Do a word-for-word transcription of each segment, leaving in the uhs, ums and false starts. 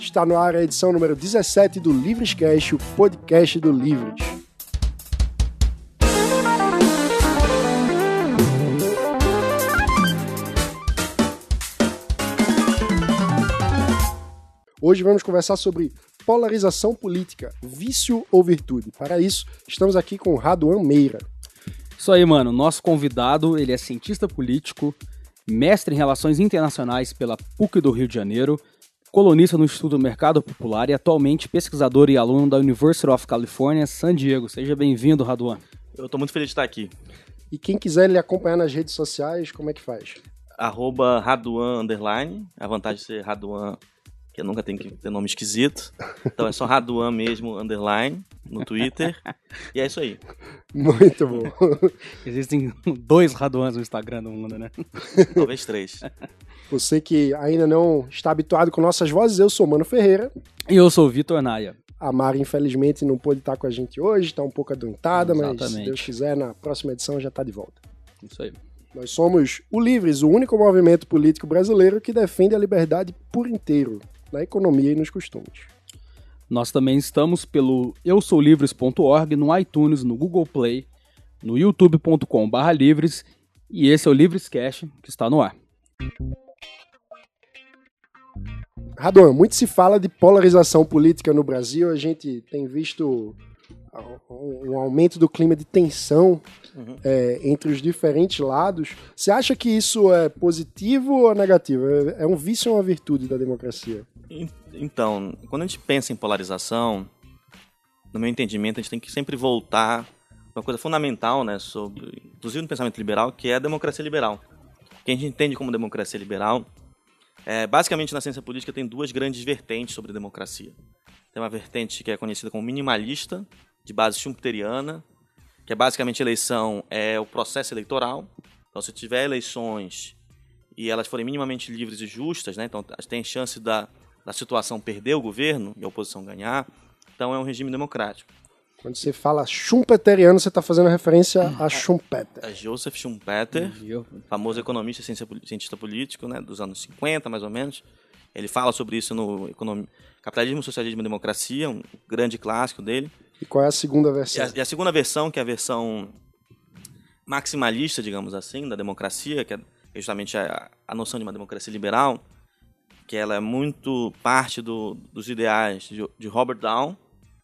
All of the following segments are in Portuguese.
Está no ar a edição número dezessete do Livrescast, o podcast do Livres. Hoje vamos conversar sobre polarização política, vício ou virtude. Para isso, estamos aqui com o Raduan Meira. Isso aí, mano. Nosso convidado, ele é cientista político, mestre em Relações Internacionais pela P U C do Rio de Janeiro, colunista no Instituto do Mercado Popular e atualmente pesquisador e aluno da University of California, San Diego. Seja bem-vindo, Raduan. Eu tô muito feliz de estar aqui. E quem quiser lhe acompanhar nas redes sociais, como é que faz? Arroba Raduan Underline. A vantagem de ser Raduan, que eu nunca tenho que ter nome esquisito. Então é só Raduan mesmo, Underline, no Twitter. E é isso aí. Muito bom. Existem dois Raduans no Instagram do mundo, né? Talvez três. Você que ainda não está habituado com nossas vozes, eu sou Mano Ferreira. E eu sou o Vitor Naia. A Mari, infelizmente, não pôde estar com a gente hoje, está um pouco adoentada, Exatamente. Mas se Deus quiser, na próxima edição já está de volta. Isso aí. Nós somos o Livres, o único movimento político brasileiro que defende a liberdade por inteiro, na economia e nos costumes. Nós também estamos pelo eu sou livres ponto org, no iTunes, no Google Play, no youtube ponto com barra livres, e esse é o Livrescast, que está no ar. Raduan, muito se fala de polarização política no Brasil, a gente tem visto um aumento do clima de tensão uhum. é, entre os diferentes lados. Você acha que isso é positivo ou negativo? É um vício ou uma virtude da democracia? Então, quando a gente pensa em polarização, no meu entendimento, a gente tem que sempre voltar para uma coisa fundamental, né, sobre, inclusive no pensamento liberal, que é a democracia liberal. O que a gente entende como democracia liberal, é, basicamente na ciência política tem duas grandes vertentes sobre democracia. Tem uma vertente que é conhecida como minimalista, de base schumpeteriana, que é basicamente eleição é o processo eleitoral. Então, se tiver eleições e elas forem minimamente livres e justas, né, então tem chance da, da situação perder o governo e a oposição ganhar, então é um regime democrático. Quando você fala schumpeteriano, você está fazendo referência a Schumpeter. A Joseph Schumpeter, famoso economista e cientista político, né, dos anos cinquenta, mais ou menos. Ele fala sobre isso no Econom... Capitalismo, Socialismo e Democracia, um grande clássico dele. E qual é a segunda versão? E a, e a segunda versão, que é a versão maximalista, digamos assim, da democracia, que é justamente a, a noção de uma democracia liberal, que ela é muito parte do, dos ideais de, de Robert Dahl,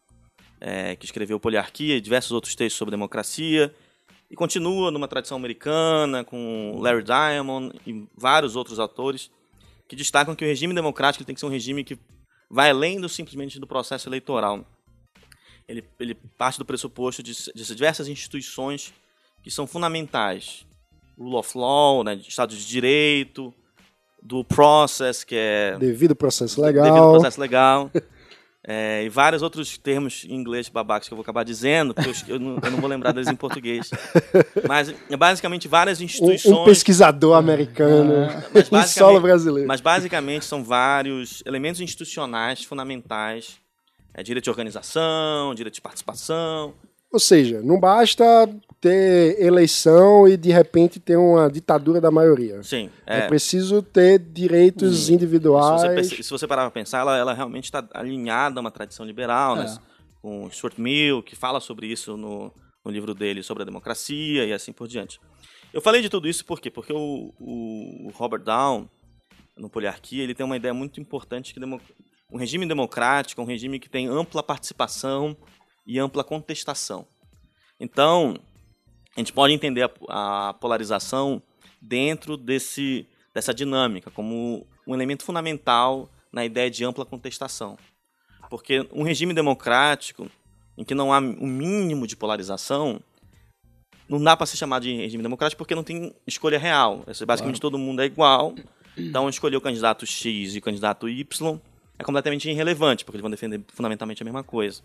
é, que escreveu Poliarquia e diversos outros textos sobre democracia, e continua numa tradição americana, com Larry Diamond e vários outros autores, que destacam que o regime democrático tem que ser um regime que vai além do simplesmente do processo eleitoral. Ele, ele parte do pressuposto de, de diversas instituições que são fundamentais. Rule of law, né, Estado de Direito, do process, que é... Devido processo legal. Devido processo legal. É, e vários outros termos em inglês babacas que eu vou acabar dizendo, porque eu, eu, não, eu não vou lembrar deles em português. Mas, basicamente, várias instituições... Um, um pesquisador americano, ah, em solo brasileiro. Mas, basicamente, são vários elementos institucionais fundamentais. É, direito de organização, direito de participação... Ou seja, não basta ter eleição e, de repente, ter uma ditadura da maioria. Sim. É, é preciso ter direitos hum. individuais. Se você, se você parar para pensar, ela, ela realmente está alinhada a uma tradição liberal, é. né? Com Stuart Mill, que fala sobre isso no, no livro dele, sobre a democracia e assim por diante. Eu falei de tudo isso por quê? Porque o, o, o Robert Dahl, no Poliarquia, ele tem uma ideia muito importante que demo, um regime democrático é um regime que tem ampla participação e ampla contestação. Então, a gente pode entender a, a polarização dentro desse, dessa dinâmica como um elemento fundamental na ideia de ampla contestação. Porque um regime democrático em que não há um mínimo de polarização não dá para ser chamado de regime democrático porque não tem escolha real. Basicamente, claro. Todo mundo é igual. Então, escolher o candidato X e o candidato Y é completamente irrelevante, porque eles vão defender fundamentalmente a mesma coisa.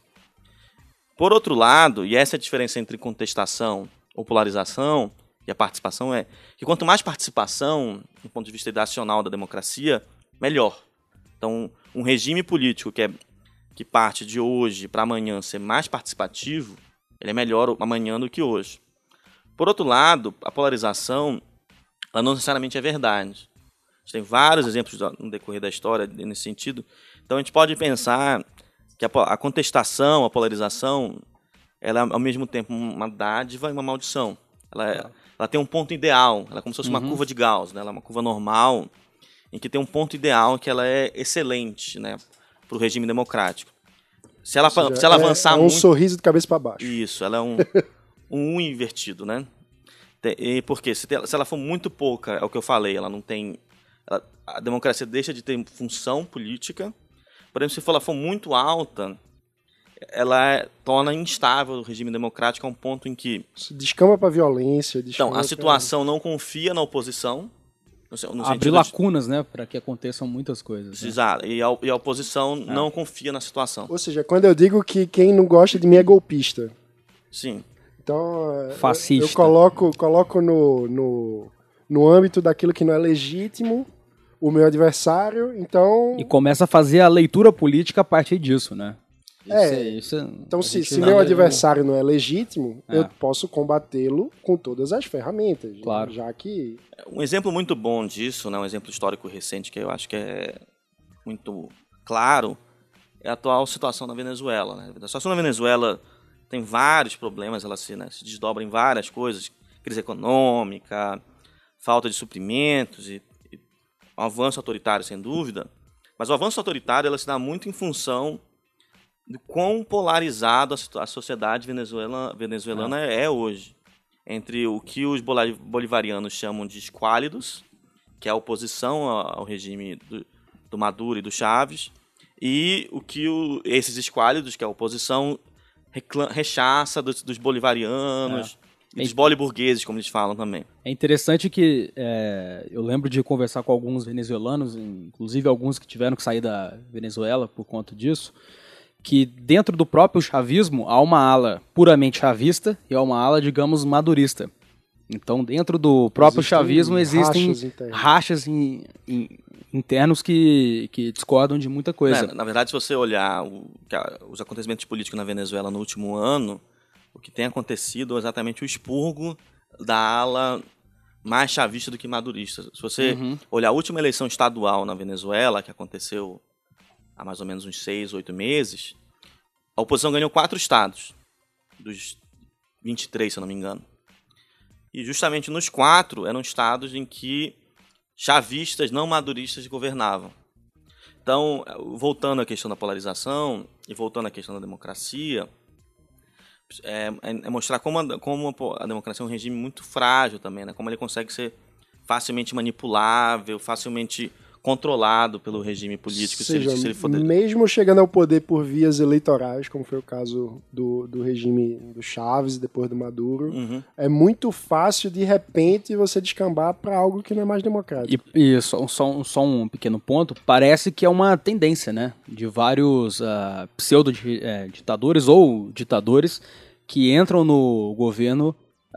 Por outro lado, e essa é a diferença entre contestação ou polarização e a participação, é que quanto mais participação, do ponto de vista ideacional da democracia, melhor. Então, um regime político que, é, que parte de hoje para amanhã ser mais participativo, ele é melhor amanhã do que hoje. Por outro lado, a polarização ela não necessariamente é verdade. gente tem vários exemplos no decorrer da história nesse sentido. Então a gente pode pensar que a contestação, a polarização, ela é ao mesmo tempo uma dádiva e uma maldição. Ela, é, ela tem um ponto ideal, ela é como se fosse uma uhum. curva de Gauss, né? Ela é uma curva normal, em que tem um ponto ideal que ela é excelente, né, para o regime democrático. Se ela, seja, se ela avançar é, é um muito... sorriso de cabeça para baixo. Isso, ela é um, um U invertido, né? E porque se, se ela for muito pouca, é o que eu falei, ela não tem... Ela, a democracia deixa de ter função política. Porém, se ela for muito alta, ela é, torna instável o regime democrático a um ponto em que... Se descamba para violência. Então, a situação pra... não confia na oposição. No, no Abrir lacunas, de... né, para que aconteçam muitas coisas. Né? Exato, e a, e a oposição é. não confia na situação. Ou seja, quando eu digo que quem não gosta de mim é golpista. Sim. Então, fascista. Eu, eu coloco, coloco no, no, no âmbito daquilo que não é legítimo o meu adversário, então... E começa a fazer a leitura política a partir disso, né? É, isso, isso, então se, se meu adversário não é legítimo, é. eu posso combatê-lo com todas as ferramentas. Claro. Já que... Um exemplo muito bom disso, né, um exemplo histórico recente que eu acho que é muito claro, é a atual situação na Venezuela. Né? A situação na Venezuela tem vários problemas, ela se, né, se desdobra em várias coisas, crise econômica, falta de suprimentos e um avanço autoritário, sem dúvida, mas o avanço autoritário ela se dá muito em função do quão polarizado a sociedade venezuelana, venezuelana é. é hoje, entre o que os bolivarianos chamam de esquálidos, que é a oposição ao regime do, do Maduro e do Chávez, e o que o, esses esquálidos, que é a oposição, reclama, rechaça dos, dos bolivarianos... É. E dos boliburgueses, como eles falam também. É interessante que é, eu lembro de conversar com alguns venezuelanos, inclusive alguns que tiveram que sair da Venezuela por conta disso, que dentro do próprio chavismo há uma ala puramente chavista e há uma ala, digamos, madurista. Então, dentro do próprio existem chavismo existem rachas, internos. rachas in, in, internos que, que discordam de muita coisa. Na, na verdade, se você olhar o, os acontecimentos políticos na Venezuela no último ano, o que tem acontecido é exatamente o expurgo da ala mais chavista do que madurista. Se você uhum. olhar a última eleição estadual na Venezuela, que aconteceu há mais ou menos uns seis, oito meses, a oposição ganhou quatro estados, dos vinte e três, se eu não me engano. E justamente nos quatro eram estados em que chavistas não maduristas governavam. Então, voltando à questão da polarização e voltando à questão da democracia... É, é mostrar como, a, como a democracia é um regime muito frágil também, né? Como ele consegue ser facilmente manipulável, facilmente controlado pelo regime político. Seja, se ele, se ele for de... mesmo chegando ao poder por vias eleitorais, como foi o caso do, do regime do Chávez e depois do Maduro, uhum. é muito fácil, de repente, você descambar para algo que não é mais democrático. E, e só, só, só um pequeno ponto, parece que é uma tendência, né, de vários uh, pseudo-ditadores ou ditadores que entram no governo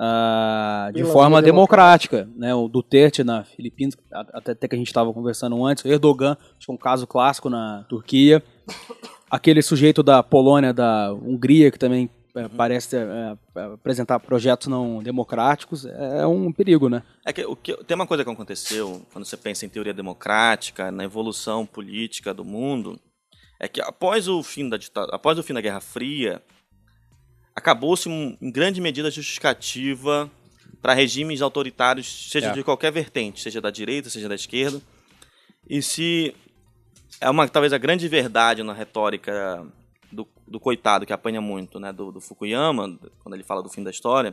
uh, de Pela forma democrática, né? O Duterte na Filipinas, até, até que a gente estava conversando antes, o Erdogan, acho que é um caso clássico na Turquia, aquele sujeito da Polônia, da Hungria, que também é, parece é, apresentar projetos não democráticos, é um perigo, né? É que, o que tem uma coisa que aconteceu, quando você pensa em teoria democrática, na evolução política do mundo, é que após o fim da, após o fim da Guerra Fria, acabou-se, em grande medida, a justificativa para regimes autoritários, seja é. de qualquer vertente, seja da direita, seja da esquerda. E se é uma, talvez a grande verdade na retórica do, do coitado, que apanha muito, né, do, do Fukuyama, quando ele fala do fim da história,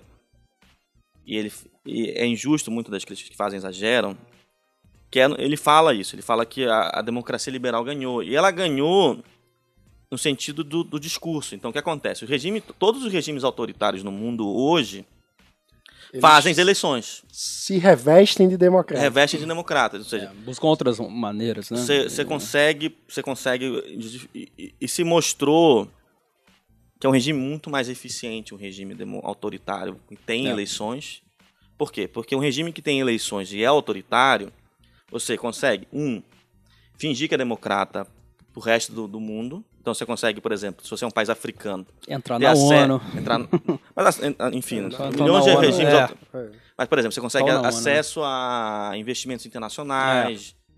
e, ele, e é injusto, muito das críticas que fazem exageram, que é, ele fala isso, ele fala que a, a democracia liberal ganhou. E ela ganhou no sentido do, do discurso. Então, o que acontece? O regime, todos os regimes autoritários no mundo hoje Eles fazem eleições. Se revestem de democratas. Revestem de democratas. Ou seja, é, buscam outras maneiras, né? Você é. consegue, você consegue e, e, e se mostrou que é um regime muito mais eficiente, um regime demo, autoritário, que tem é. eleições. Por quê? Porque um regime que tem eleições e é autoritário, você consegue, um, fingir que é democrata pro resto do, do mundo. Então você consegue, por exemplo, se você é um país africano... Entrar na ONU. Entrar, mas, enfim, milhões de regimes... É. Mas, por exemplo, você consegue a, acesso a investimentos internacionais,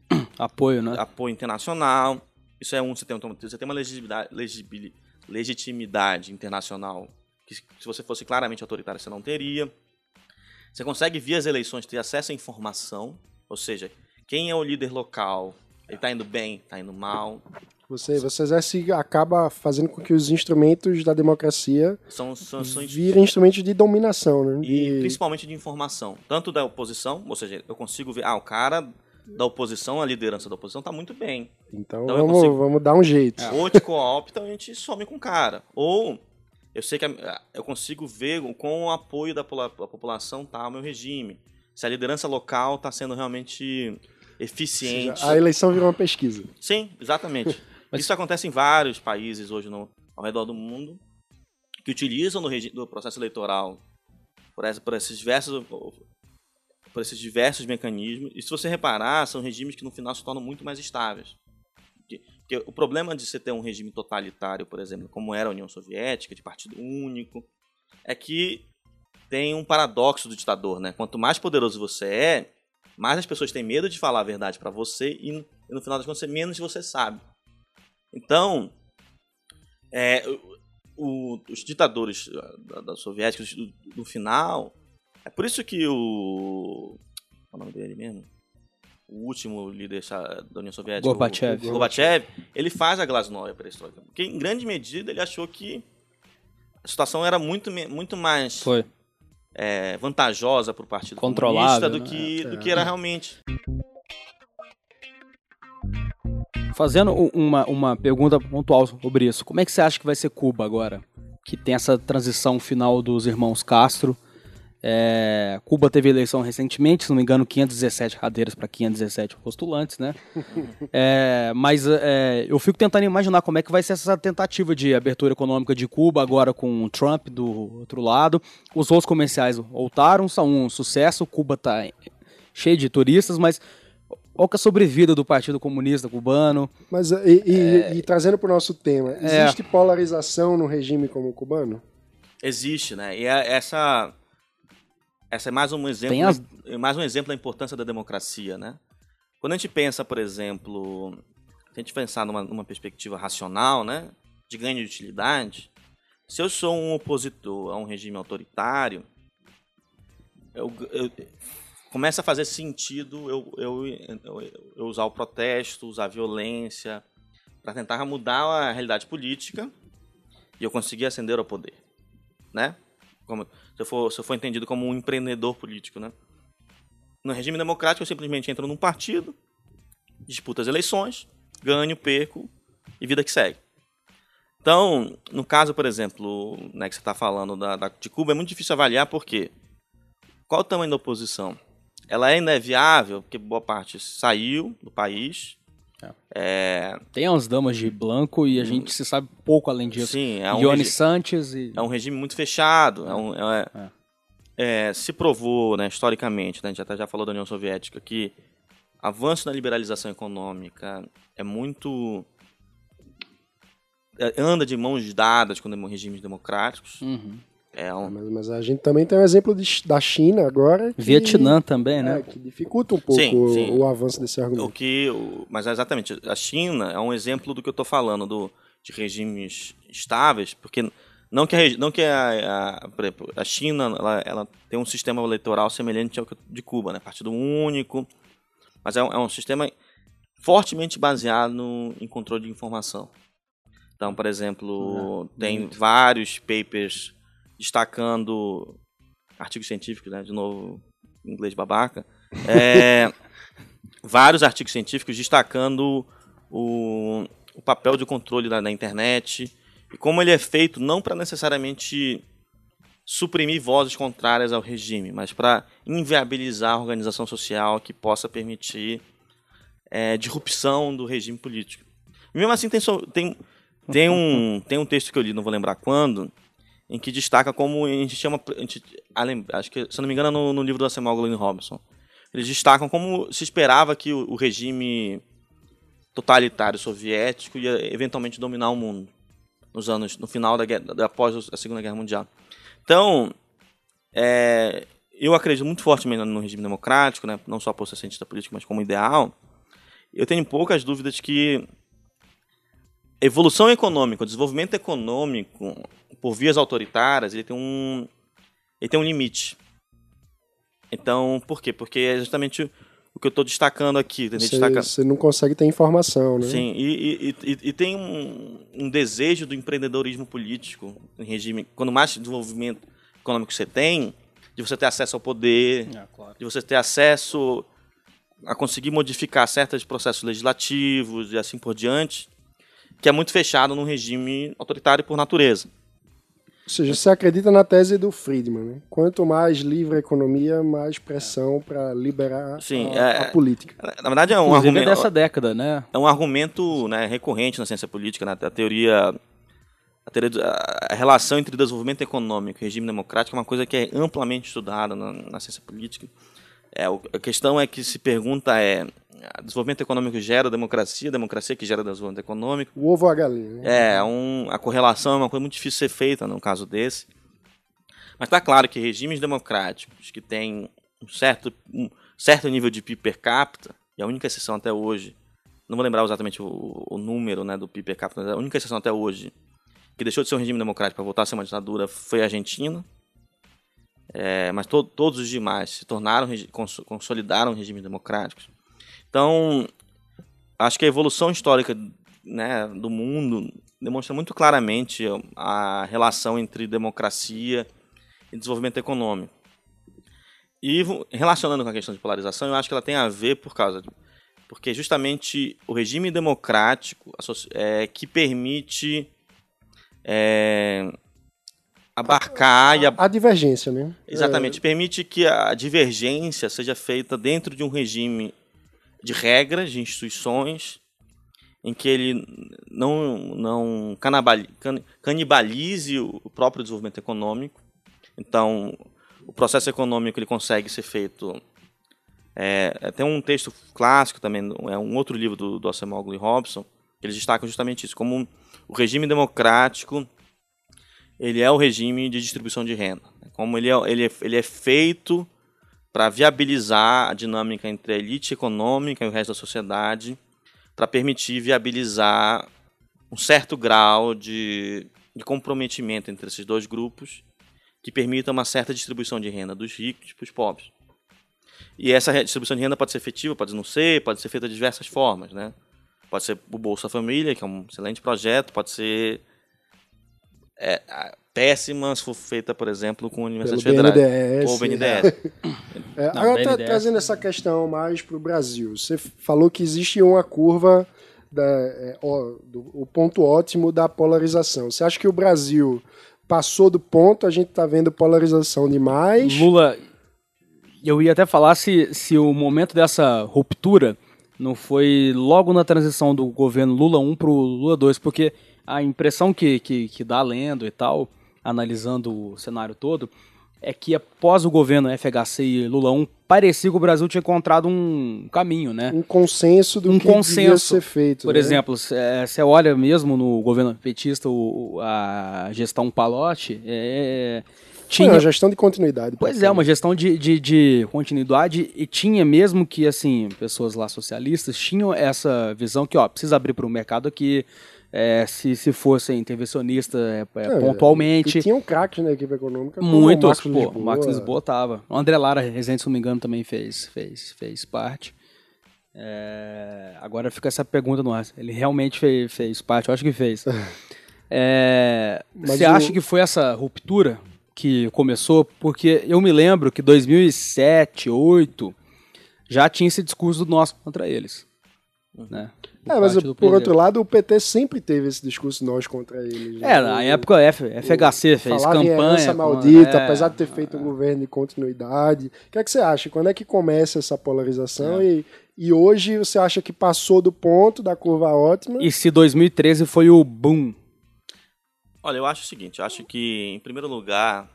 apoio, né? Apoio internacional. Isso é um, você tem, você tem uma legitimidade, legitimidade internacional que, se você fosse claramente autoritário, você não teria. Você consegue, via as eleições, ter acesso à informação, ou seja, quem é o líder local, ele está indo bem, está indo mal. Você, você exerce, acaba fazendo com que os instrumentos da democracia são, são, são virem instrumentos de dominação, né? De... E principalmente de informação, tanto da oposição, ou seja, eu consigo ver, ah, o cara da oposição, a liderança da oposição está muito bem. Então, então vamos, consigo... vamos dar um jeito. Ou te coopta, ou a gente some com o cara. Ou eu sei que eu consigo ver com o apoio da população está o meu regime. Se a liderança local está sendo realmente eficiente. Seja, a eleição virou uma pesquisa. Sim, exatamente. Mas isso acontece em vários países hoje no, ao redor do mundo que utilizam no, no processo eleitoral por, essa, por, esses diversos, por esses diversos mecanismos. E se você reparar, são regimes que no final se tornam muito mais estáveis. Porque, porque o problema de você ter um regime totalitário, por exemplo, como era a União Soviética, de partido único, é que tem um paradoxo do ditador, né? Quanto mais poderoso você é, mais as pessoas têm medo de falar a verdade para você e, e no final das contas, menos você sabe. Então, é, o, os ditadores da, da soviética, no final, é por isso que o... Qual é o nome dele mesmo? O último líder da União Soviética, Gorbachev, o, o Gorbachev, ele faz a Glasnost, a perestroika. Porque, em grande medida, ele achou que a situação era muito, muito mais Foi. É, vantajosa para o Partido Controlável, Comunista do, né? que, é. do que era realmente. Fazendo uma, uma pergunta pontual sobre isso, como é que você acha que vai ser Cuba agora? Que tem essa transição final dos irmãos Castro. É, Cuba teve eleição recentemente, se não me engano, quinhentas e dezessete cadeiras para quinhentos e dezessete postulantes, né? É, mas é, eu fico tentando imaginar como é que vai ser essa tentativa de abertura econômica de Cuba agora com o Trump do outro lado. Os voos comerciais voltaram, são um sucesso, Cuba está cheio de turistas, mas qual que é a sobrevida do Partido Comunista Cubano? Mas e, e, é... e trazendo para o nosso tema, existe é... polarização no regime como o cubano? Existe, né? E é essa... Essa é mais um exemplo, as... mais um exemplo da importância da democracia, né? Quando a gente pensa, por exemplo, se a gente pensar numa, numa perspectiva racional, né, de ganho de utilidade, se eu sou um opositor a um regime autoritário, eu, eu, começa a fazer sentido eu, eu, eu, eu usar o protesto, usar a violência, para tentar mudar a realidade política e eu conseguir ascender ao poder, né? Como, se, eu for, se eu for entendido como um empreendedor político, né? No regime democrático, eu simplesmente entro num partido, disputo as eleições, ganho, perco e vida que segue. Então, no caso, por exemplo, né, que você está falando da, da, de Cuba, é muito difícil avaliar porque qual o tamanho da oposição? Ela ainda é viável, porque boa parte saiu do país. É... Tem as damas de Blanco e a hum. gente se sabe pouco além disso. Sim, é um Ione regi... Sanches e... É um regime muito fechado. É um, é... É. É, se provou, né, historicamente, né, a gente até já falou da União Soviética, que avanço na liberalização econômica é muito... É, anda de mãos dadas com regimes democráticos. Uhum. É um... mas, mas a gente também tem um exemplo de, da China agora. Que, Vietnã também, né? É, que dificulta um pouco sim, sim. O, o avanço desse argumento. O que, o, mas exatamente, a China é um exemplo do que eu estou falando, do, de regimes estáveis, porque não que a, não que a, a, a China ela, ela tem um sistema eleitoral semelhante ao de Cuba, né? Partido único, mas é um, é um sistema fortemente baseado no, em controle de informação. Então, por exemplo, é, tem muito. vários papers destacando artigos científicos, né? De novo, inglês babaca. É, vários artigos científicos destacando o, o papel de controle da, da internet e como ele é feito não para necessariamente suprimir vozes contrárias ao regime, mas para inviabilizar a organização social que possa permitir é, disrupção do regime político. E mesmo assim, tem, tem, tem, um, tem um texto que eu li, não vou lembrar quando, em que destaca como a gente chama, a gente, acho que, se não me engano, no, no livro do Samuel Goldwyn Robinson, eles destacam como se esperava que o, o regime totalitário soviético ia eventualmente dominar o mundo nos anos, no final da guerra, após a Segunda Guerra Mundial. Então, é, eu acredito muito fortemente no regime democrático, né, não só por ser cientista político, mas como ideal. eu tenho poucas dúvidas que evolução econômica, o desenvolvimento econômico por vias autoritárias, ele tem um, ele tem um limite. Então, por quê? Porque é justamente o que eu estou destacando aqui. Você, destaca... você não consegue ter informação, né? Sim, e, e, e, e tem um, um desejo do empreendedorismo político em regime. Quando mais desenvolvimento econômico você tem, de você ter acesso ao poder, é, claro. de você ter acesso a conseguir modificar certos processos legislativos e assim por diante, que é muito fechado num regime autoritário por natureza. Ou seja, você acredita na tese do Friedman, né? Quanto mais livre a economia, mais pressão para liberar Sim, a, é, a política. Na verdade, é um Inclusive argumento dessa década, né? É um argumento, né, recorrente na ciência política, né? A teoria, a teoria, a relação entre desenvolvimento econômico e regime democrático é uma coisa que é amplamente estudada na, na ciência política. É, a questão é que se pergunta é, desenvolvimento econômico gera democracia, democracia que gera desenvolvimento econômico. O ovo ou a galinha, né? É, um, a correlação é uma coisa muito difícil de ser feita no caso desse. Mas está claro que regimes democráticos que têm um certo, um certo nível de P I B per capita, e a única exceção até hoje, não vou lembrar exatamente o, o número, né, do P I B per capita, mas a única exceção até hoje que deixou de ser um regime democrático para voltar a ser uma ditadura foi a Argentina. É, mas to, todos os demais se tornaram, cons, consolidaram regimes democráticos. Então, acho que a evolução histórica, né, do mundo demonstra muito claramente a relação entre democracia e desenvolvimento econômico. E relacionando com a questão de polarização, eu acho que ela tem a ver por causa de, porque justamente o regime democrático é, que permite é, abarcar a, e a... a divergência, né? Exatamente, é... permite que a divergência seja feita dentro de um regime de regras, de instituições, em que ele não, não canibalize o próprio desenvolvimento econômico. Então, o processo econômico ele consegue ser feito... É, tem um texto clássico também, é um outro livro do, do Acemoglu e Robson, que eles destacam justamente isso, como o regime democrático ele é o regime de distribuição de renda. Como ele é, ele é, ele é feito para viabilizar a dinâmica entre a elite econômica e o resto da sociedade, para permitir viabilizar um certo grau de, de comprometimento entre esses dois grupos, que permita uma certa distribuição de renda dos ricos para os pobres. E essa distribuição de renda pode ser efetiva, pode não ser, pode ser feita de diversas formas, né? Pode ser o Bolsa Família, que é um excelente projeto, pode ser é, péssima se for feita, por exemplo, com universidades federais. Ou B N D E S. É, agora, tra trazendo essa questão mais para o Brasil, você falou que existe uma curva, da, é, ó, do, o ponto ótimo da polarização. Você acha que o Brasil passou do ponto, a gente está vendo polarização demais? Lula, eu ia até falar se, se o momento dessa ruptura não foi logo na transição do governo Lula um para o Lula dois, porque a impressão que, que, que dá lendo e tal, analisando o cenário todo, é que após o governo F H C e Lula um, parecia que o Brasil tinha encontrado um caminho, né? Um consenso do um que consenso, devia ser feito. Por né? exemplo, você olha mesmo no governo petista, o, a gestão Palocci, é, tinha... Foi uma gestão de continuidade. Pois é, uma gestão de, de, de continuidade, e tinha mesmo que, assim, pessoas lá socialistas tinham essa visão que, ó, precisa abrir para o mercado aqui, é, se, se fosse intervencionista é, é, é, pontualmente. E tinha um craque na equipe econômica. Muitos, o pô, o Marcos Lisboa tava. O André Lara Rezende, se não me engano, também fez, fez, fez parte. É, agora fica essa pergunta no ar. Ele realmente fez, fez parte? Eu acho que fez. É, você acha que foi essa ruptura que começou? Porque eu me lembro que dois mil e sete, dois mil e oito já tinha esse discurso do nosso contra eles, né? É, mas por outro lado, o P T sempre teve esse discurso nós contra eles. Né? É, na época F, F H C fez campanha. Em herança maldita, é, apesar de ter feito um governo de continuidade. O que é que você acha? Quando é que começa essa polarização? É. E, e hoje você acha que passou do ponto da curva ótima? E se dois mil e treze foi o boom? Olha, eu acho o seguinte, eu acho que, em primeiro lugar,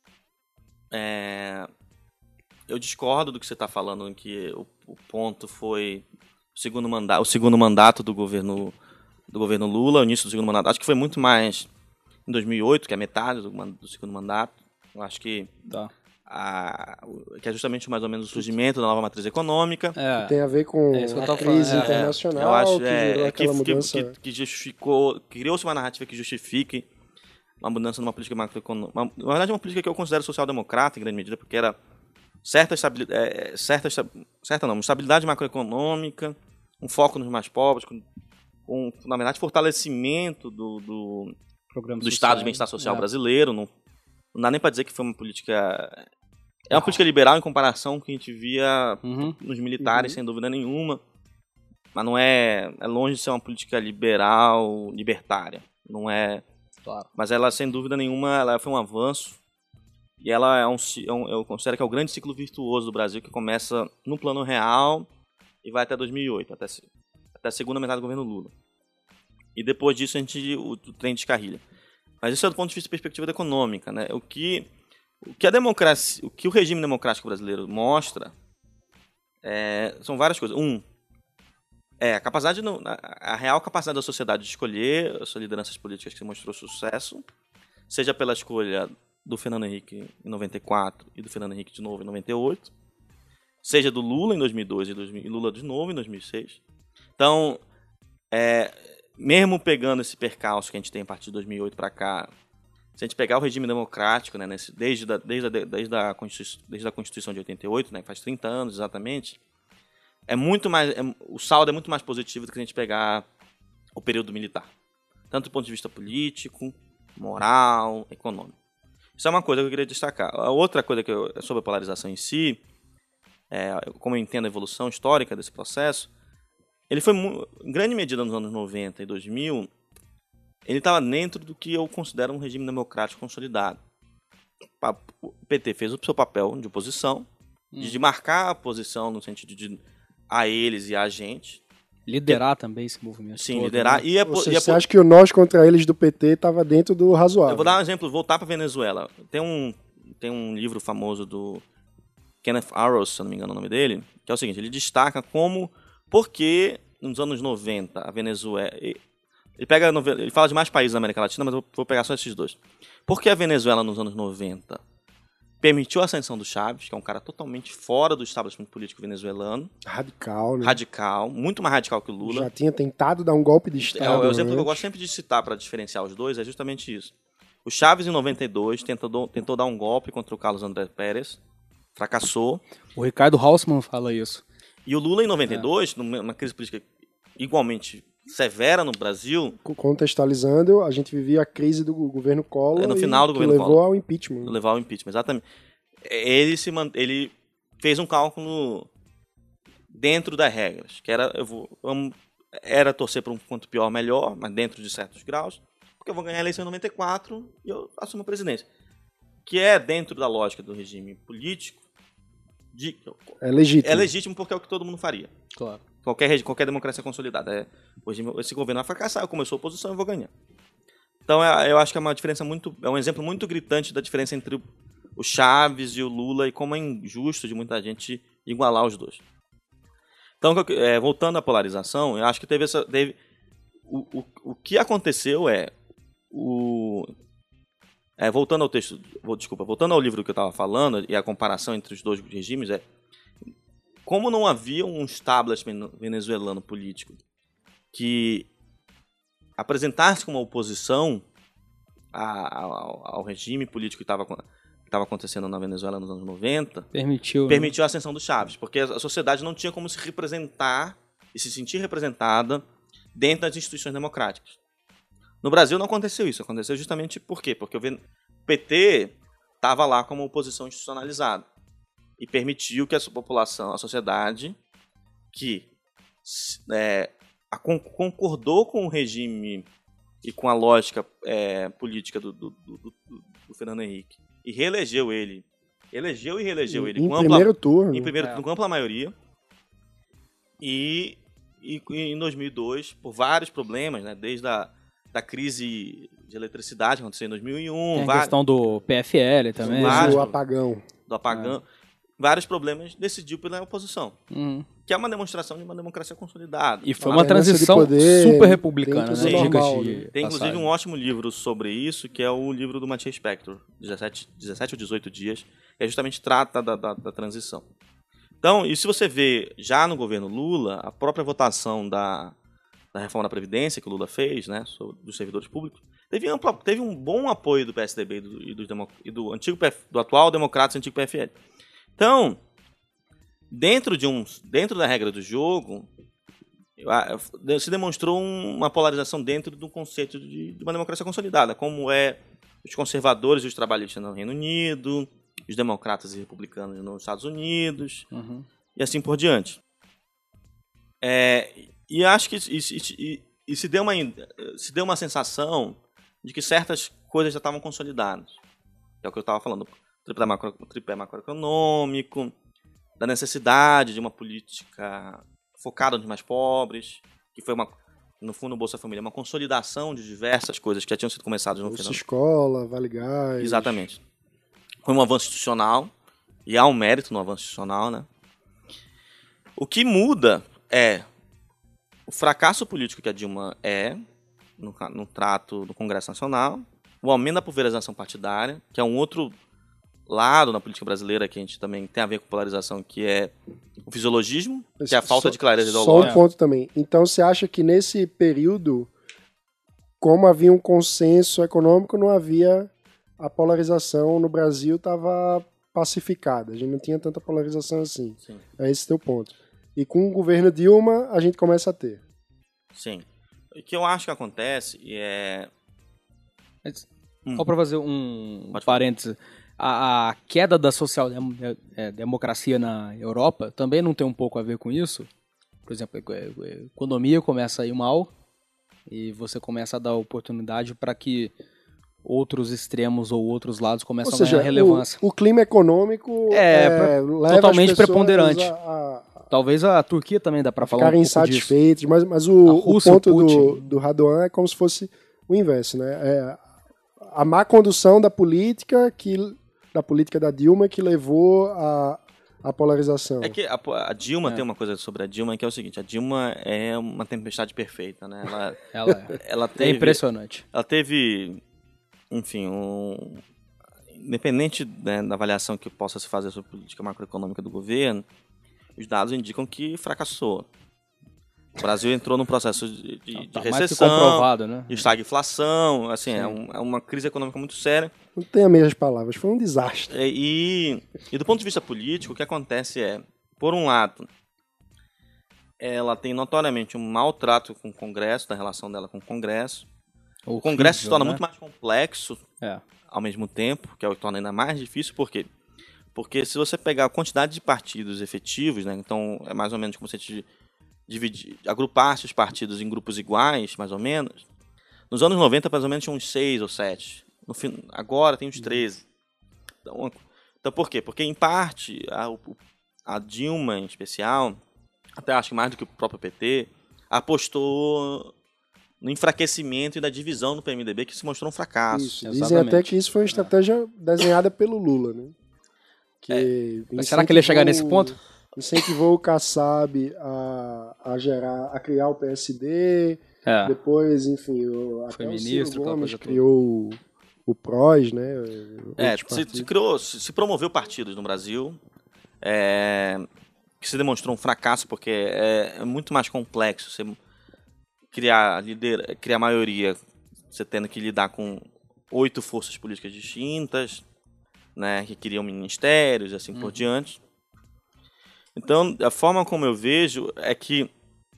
é, eu discordo do que você está falando, que o, o ponto foi o segundo, manda o segundo mandato do governo, do governo Lula, o início do segundo mandato. Acho que foi muito mais em dois mil e oito, que é metade do, do segundo mandato. Eu acho que tá. a, que é justamente mais ou menos o surgimento da nova matriz econômica. É, que tem a ver com é a crise é, internacional, eu acho, que gerou é, aquela que, mudança... Que, que justificou, criou-se uma narrativa que justifique uma mudança numa política macroeconômica. Uma, na verdade, uma política que eu considero social-democrata, em grande medida, porque era certa estabilidade, é, certa, certa não, uma estabilidade macroeconômica, um foco nos mais pobres, com, com na verdade, fortalecimento do, do, do Estado de Bem-Estar Social é. brasileiro. Não, não dá nem para dizer que foi uma política... É uma política liberal em comparação com o que a gente via uhum. nos militares, uhum. sem dúvida nenhuma. Mas não é... É longe de ser uma política liberal, libertária. Não é... Claro. Mas ela, sem dúvida nenhuma, ela foi um avanço. E ela é um, é um... Eu considero que é o grande ciclo virtuoso do Brasil, que começa no plano real e vai até dois mil e oito, até, até a segunda metade do governo Lula. E depois disso, a gente... O, o trem descarrilha. Mas isso é do ponto de vista da perspectiva econômica, né? O que... O que a democracia, o que o regime democrático brasileiro mostra é, são várias coisas. Um, é a capacidade, a real capacidade da sociedade de escolher as suas lideranças políticas que mostrou sucesso, seja pela escolha do Fernando Henrique em noventa e quatro e do Fernando Henrique de novo em noventa e oito, seja do Lula em dois mil e dois e Lula de novo em dois mil e seis. Então, é, mesmo pegando esse percalço que a gente tem a partir de dois mil e oito para cá, se a gente pegar o regime democrático, né, nesse, desde, da, desde, a, desde, a Constituição, desde a Constituição de oitenta e oito, né, que faz trinta anos exatamente, é muito mais, é, o saldo é muito mais positivo do que a gente pegar o período militar. Tanto do ponto de vista político, moral, econômico. Isso é uma coisa que eu queria destacar. A outra coisa que eu, sobre a polarização em si, é, como eu entendo a evolução histórica desse processo, ele foi, em grande medida, nos anos noventa e dois mil... ele estava dentro do que eu considero um regime democrático consolidado. O P T fez o seu papel de oposição, hum. de marcar a posição no sentido de a eles e a gente. Liderar que, também esse movimento. Sim, todo, liderar. Né? E a, Ou e a, você acha que o nós contra eles do P T estava dentro do razoável? Eu vou dar um exemplo, voltar para a Venezuela. Tem um, tem um livro famoso do Kenneth Arrows, se eu não me engano o nome dele, que é o seguinte, ele destaca como, por que nos anos noventa a Venezuela... Ele, pega, ele fala de mais países da América Latina, mas eu vou pegar só esses dois. Por que a Venezuela, nos anos noventa, permitiu a ascensão do Chávez, que é um cara totalmente fora do estabelecimento político venezuelano. Radical, né? Radical, muito mais radical que o Lula. Já tinha tentado dar um golpe de Estado. É, o exemplo que eu gosto sempre de citar para diferenciar os dois é justamente isso. O Chávez, em noventa e dois, tentou, tentou dar um golpe contra o Carlos André Pérez, fracassou. O Ricardo Hausmann fala isso. E o Lula, em noventa e dois, é. numa crise política igualmente severa no Brasil. Contextualizando, a gente vivia a crise do governo Collor no final do que governo levou Collor, ao impeachment. Levou ao impeachment, exatamente. Ele, se mant... ele fez um cálculo dentro das regras, que era, eu vou, vamos, era torcer para um quanto pior melhor, mas dentro de certos graus, porque eu vou ganhar a eleição em noventa e quatro e eu assumo a presidência. Que é dentro da lógica do regime político, de... é legítimo. É legítimo porque é o que todo mundo faria. Claro. Qualquer, qualquer democracia consolidada. É, hoje esse governo vai fracassar, eu começou a oposição, eu vou ganhar. Então é, eu acho que é uma diferença muito. É um exemplo muito gritante da diferença entre o Chávez e o Lula e como é injusto de muita gente igualar os dois. Então, é, voltando à polarização, eu acho que teve essa. Teve, o, o, o que aconteceu é. O, é voltando ao texto. Desculpa, voltando ao livro que eu estava falando e a comparação entre os dois regimes, é. Como não havia um establishment venezuelano político que apresentasse como oposição a, ao, ao regime político que estava acontecendo na Venezuela nos anos noventa, permitiu, permitiu né? a ascensão do Chávez, porque a sociedade não tinha como se representar e se sentir representada dentro das instituições democráticas. No Brasil não aconteceu isso, aconteceu justamente por quê? Porque o P T estava lá como oposição institucionalizada. E permitiu que a população, a sociedade, que é, a, concordou com o regime e com a lógica é, política do, do, do, do, do Fernando Henrique e reelegeu ele, elegeu e reelegeu ele em com primeiro ampla, turno, em primeiro é. turno com ampla maioria. E, e, e em dois mil e dois, por vários problemas, né, desde a da crise de eletricidade que aconteceu em dois mil e um, tem a vários, questão do P F L também, do apagão, do apagão. É. vários problemas, decidiu pela oposição. Uhum. Que é uma demonstração de uma democracia consolidada. E foi uma transição super republicana, né? Tem, Diga-se de tem inclusive passagem. um ótimo livro sobre isso, que é o livro do Maciej Spector, dezessete, dezessete ou dezoito dias, que justamente trata da, da, da transição. Então, e se você vê já no governo Lula, a própria votação da, da reforma da Previdência que o Lula fez, né, sobre, dos servidores públicos, teve, amplo, teve um bom apoio do P S D B e do, e do, e do, antigo, do atual Democratas e antigo P F L. Então, dentro, de um, dentro da regra do jogo, se demonstrou uma polarização dentro do conceito de, de uma democracia consolidada, como é os conservadores e os trabalhistas no Reino Unido, os democratas e republicanos nos Estados Unidos, uhum. e assim por diante. É, e acho que e, e, e se, deu uma, se deu uma sensação de que certas coisas já estavam consolidadas. Que é o que eu estava falando, o tripé, macro, o tripé macroeconômico, da necessidade de uma política focada nos mais pobres, que foi, uma, no fundo, o Bolsa Família, uma consolidação de diversas coisas que já tinham sido começadas no Bolsa final. Escola, Vale Gás. Exatamente. Foi um avanço institucional, e há um mérito no avanço institucional, né? O que muda é o fracasso político que a Dilma é, no, no trato do Congresso Nacional, o aumento da pulverização partidária, que é um outro lado na política brasileira que a gente também tem a ver com polarização, que é o fisiologismo, que é a falta só, de clareza Só ideológica. um ponto também. Então, você acha que nesse período, como havia um consenso econômico, não havia a polarização no Brasil, estava pacificada. A gente não tinha tanta polarização assim. Sim. É esse teu ponto. E com o governo Dilma, a gente começa a ter. Sim. O que eu acho que acontece é... Mas, Hum. Só para fazer um Pode parênteses, a, a queda da social-democracia na Europa também não tem um pouco a ver com isso? Por exemplo, a economia começa a ir mal e você começa a dar oportunidade para que outros extremos ou outros lados começam Ou seja, a ganhar relevância. O, o clima econômico É, é, leva totalmente as pessoas preponderante. A, a, Talvez a Turquia também dá para falar um ficarem pouco disso. insatisfeitos, mas, mas o, o Rússia, ponto o do, Putin. do Radovan é como se fosse o inverso, né? É a má condução da política que da política da Dilma que levou a, a polarização. É que a, a Dilma É. tem uma coisa sobre a Dilma que é o seguinte, a Dilma é uma tempestade perfeita, né? Ela, Ela é. ela É teve, impressionante. ela teve, enfim, um, independente, né, da avaliação que possa se fazer sobre a política macroeconômica do governo, os dados indicam que fracassou. O Brasil entrou num processo de, de, de Tá mais que recessão, comprovado, né? de estagflação, assim, é, Sim. um, é uma crise econômica muito séria. Não tem as mesmas palavras, foi um desastre. E, e do ponto de vista político, o que acontece é, por um lado, ela tem notoriamente um mau trato com o Congresso, da relação dela com o Congresso. O Congresso se torna né? muito mais complexo É. ao mesmo tempo, que é o que torna ainda mais difícil, por quê? Porque se você pegar a quantidade de partidos efetivos, né, então é mais ou menos como se a gente dividir, agrupasse os partidos em grupos iguais, mais ou menos. Nos anos noventa, mais ou menos, tinha uns seis ou sete. No fim, agora tem uns treze. Então, então, por quê? Porque, em parte, a, a Dilma, em especial, até acho que mais do que o próprio P T, apostou no enfraquecimento e na divisão do P M D B, que se mostrou um fracasso. Isso, dizem exatamente. até que isso foi uma estratégia desenhada pelo Lula, né? Que Mas será que ele ia chegar nesse ponto? Incentivou o Kassab a, a gerar, a criar o P S D, É. depois, enfim, o, até Foi o ministro, Ciro aquela Gomes coisa toda. criou o, o P R O S, né? É, Outros se, partidos. se criou, se, se promoveu partidos no Brasil, é, que se demonstrou um fracasso, porque é, é muito mais complexo você criar, lider, criar maioria, você tendo que lidar com oito forças políticas distintas, né, que criam ministérios e assim Uhum. por diante. Então, a forma como eu vejo é que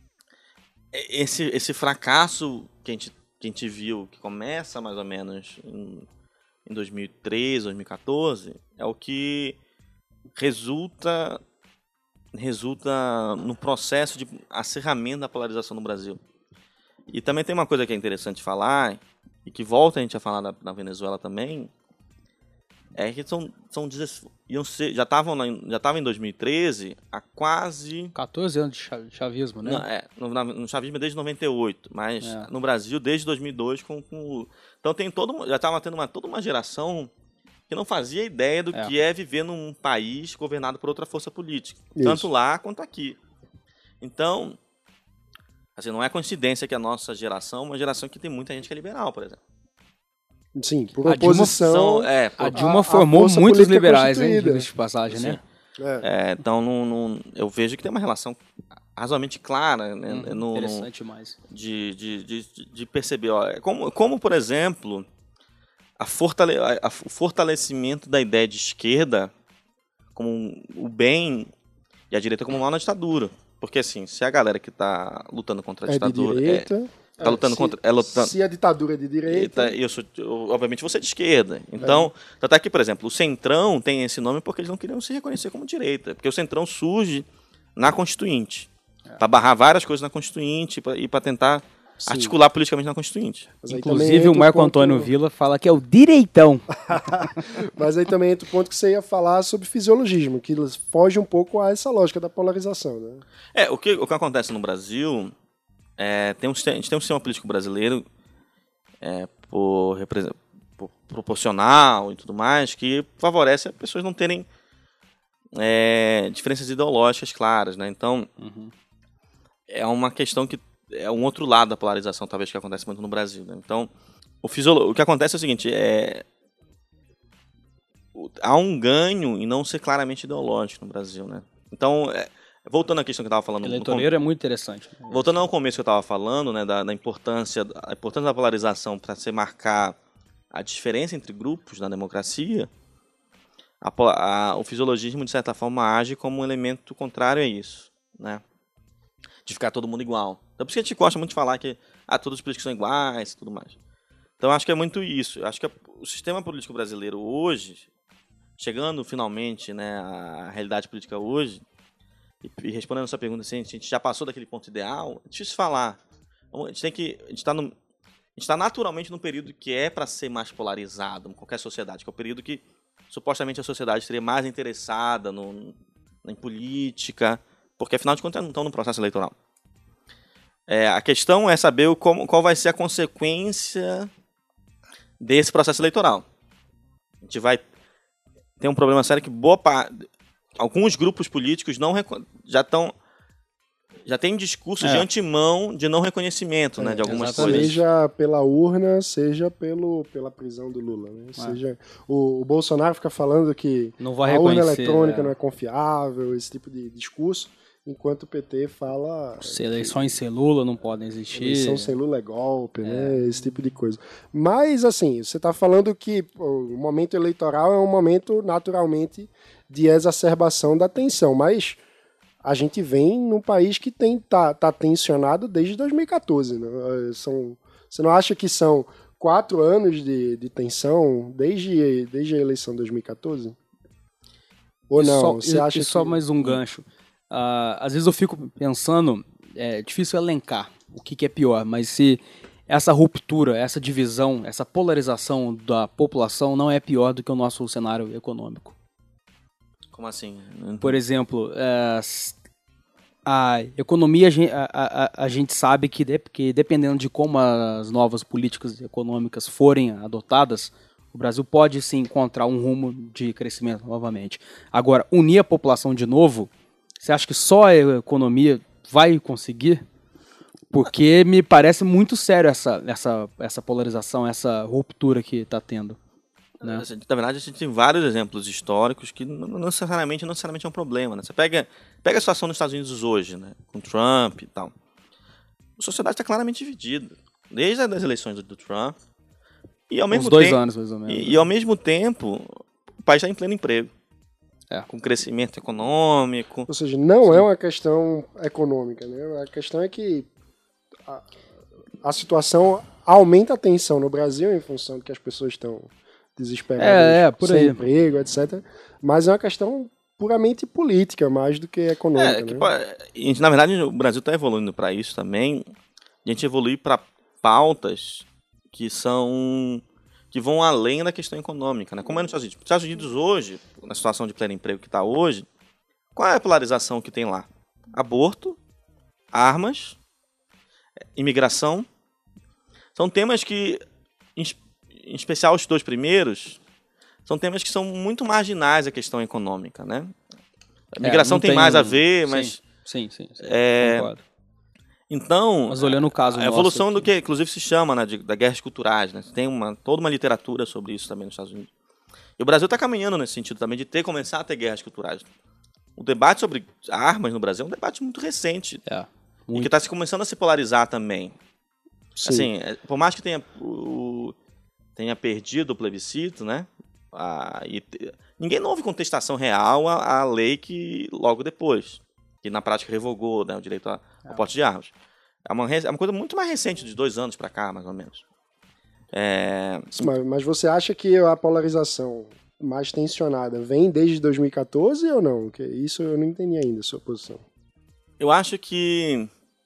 esse, esse fracasso que a, gente, que a gente viu, que começa mais ou menos em, em dois mil e treze, dois mil e quatorze, é o que resulta, resulta no processo de acirramento da polarização no Brasil. E também tem uma coisa que é interessante falar, e que volta a gente a falar na, na Venezuela também, é que são, são iam ser, já estavam já estava em dois mil e treze há quase quatorze anos de cha- chavismo, né? não, é, no, na- no chavismo é desde noventa e oito, mas É. no Brasil desde dois mil e dois com, com o- então tem todo já estava tendo uma toda uma geração que não fazia ideia do É. que é viver num país governado por outra força política, Isso. tanto lá quanto aqui. Então, assim, não é coincidência que a nossa geração é uma geração que tem muita gente que é liberal, por exemplo. Sim, por A Dilma oposição. São, é, A por- Dilma a formou força muitos política liberais, né? constituída. Diga-se de passagem, né? É. é, então, não, não- eu vejo que tem uma relação razoavelmente clara, né, Uhum, no- no- interessante mais. de, de, de, de perceber. Ó, é como, como, por exemplo, a fortale, a- a- o fortalecimento da ideia de esquerda como o bem e a direita como o mal na ditadura. Porque, assim, se a galera que está lutando contra a É de ditadura... direita. É, tá lutando se, contra... É lutando, se a ditadura é de direita. Eita, eu sou, eu, obviamente você é de esquerda. Então, tanto é que, por exemplo, o Centrão tem esse nome porque eles não queriam se reconhecer como direita. Porque o Centrão surge na Constituinte. É. Para barrar várias coisas na Constituinte pra, e para tentar Sim. articular politicamente na Constituinte. Inclusive, o Marco o ponto... Antônio Villa fala que é o direitão. Mas aí também entra o ponto que você ia falar sobre fisiologismo, que foge um pouco a essa lógica da polarização. Né? É, o que, o que acontece no Brasil... É, tem um, a gente tem um sistema político brasileiro é, por, por proporcional e tudo mais que favorece as pessoas não terem é, diferenças ideológicas claras, né? Então uhum. é uma questão que é um outro lado da polarização, talvez, que acontece muito no Brasil, né? Então o, fisiolo... o que acontece é o seguinte, é... há um ganho em não ser claramente ideológico no Brasil, né? Então é... voltando à questão que eu estava falando... Eleitoreiro é muito interessante. Voltando ao começo que eu estava falando, né, da, da importância, a importância da polarização para se marcar a diferença entre grupos na democracia, a, a, o fisiologismo, de certa forma, age como um elemento contrário a isso, né? De ficar todo mundo igual. Então, por isso que a gente gosta muito de falar que ah, todos os políticos são iguais e tudo mais. Então, acho que é muito isso. Acho que a, o sistema político brasileiro hoje, chegando finalmente, né, à realidade política hoje, e respondendo a sua pergunta, assim, a gente já passou daquele ponto ideal, é difícil falar. A gente tem que, a gente está no, está naturalmente num período que é para ser mais polarizado, em qualquer sociedade, que é o período que supostamente a sociedade seria mais interessada no, em política, porque afinal de contas não estão no processo eleitoral. É, a questão é saber o, como, qual vai ser a consequência desse processo eleitoral. A gente vai ter um problema sério que boa parte... Alguns grupos políticos não já estão já tem discursos é. de antemão de não reconhecimento, é, né, de algumas exatamente. coisas. Seja pela urna, seja pelo, pela prisão do Lula. Né? É. Seja, o, o Bolsonaro fica falando que não vai a urna eletrônica é. não é confiável, esse tipo de discurso, enquanto o P T fala... Se eleições sem Lula não podem existir. Eleição sem Lula é golpe, é. né? Esse tipo de coisa. Mas, assim, você está falando que pô, o momento eleitoral é um momento, naturalmente, de exacerbação da tensão, mas a gente vem num país que tem, tá, tá tensionado desde dois mil e quatorze. Né? São, você não acha que são quatro anos de, de tensão desde, desde a eleição de dois mil e quatorze? Ou e não? Só, você e, acha e só que... mais um gancho. Uh, às vezes eu fico pensando, é difícil elencar o que, que é pior, mas se essa ruptura, essa divisão, essa polarização da população não é pior do que o nosso cenário econômico. Como assim? Por exemplo, é, a economia, a, a, a gente sabe que, de, que dependendo de como as novas políticas econômicas forem adotadas, o Brasil pode sim encontrar um rumo de crescimento novamente. Agora, unir a população de novo, você acha que só a economia vai conseguir? Porque me parece muito sério essa, essa, essa polarização, essa ruptura que está tendo. Né? Na verdade, a gente tem vários exemplos históricos que não necessariamente, não necessariamente é um problema. Né? Você pega, pega a situação nos Estados Unidos hoje, né? Com Trump e tal. A sociedade está claramente dividida. Desde as eleições do Trump. E ao mesmo Uns dois tempo, anos, mais ou menos. E, e ao mesmo tempo, o país está em pleno emprego. É. Com crescimento econômico. Ou seja, não Sim. é uma questão econômica. Né? A questão é que a, a situação aumenta a tensão no Brasil em função de que as pessoas estão desesperadas, é, é, por sem aí. emprego, etcétera. Mas é uma questão puramente política, mais do que econômica. É, que, né? Na verdade, o Brasil está evoluindo para isso também. A gente evolui para pautas que são que vão além da questão econômica, né? Como é nos Estados Unidos. Nos Estados Unidos hoje, na situação de pleno emprego que está hoje, qual é a polarização que tem lá? Aborto, armas, imigração. São temas que, em especial os dois primeiros, são temas que são muito marginais à questão econômica, né? A migração é, tem, tem mais um... a ver, mas... Sim, sim, sim, sim. É... Concordo. Então, mas olhando o caso a evolução nosso do que, inclusive, se chama, né, de, da guerras culturais, né? Tem uma, toda uma literatura sobre isso também nos Estados Unidos. E o Brasil está caminhando nesse sentido também, de ter, começar a ter guerras culturais. O debate sobre armas no Brasil é um debate muito recente. É, muito. E que está se começando a se polarizar também. Sim. Assim, por mais que tenha, o, tenha perdido o plebiscito, né? A, e, ninguém não houve contestação real à, à lei que logo depois, que na prática revogou, né, o direito ao é. porte de armas. É uma, é uma coisa muito mais recente, de dois anos para cá, mais ou menos. É... Mas, mas você acha que a polarização mais tensionada vem desde dois mil e quatorze ou não? Porque isso eu não entendi ainda, a sua posição. Eu acho que...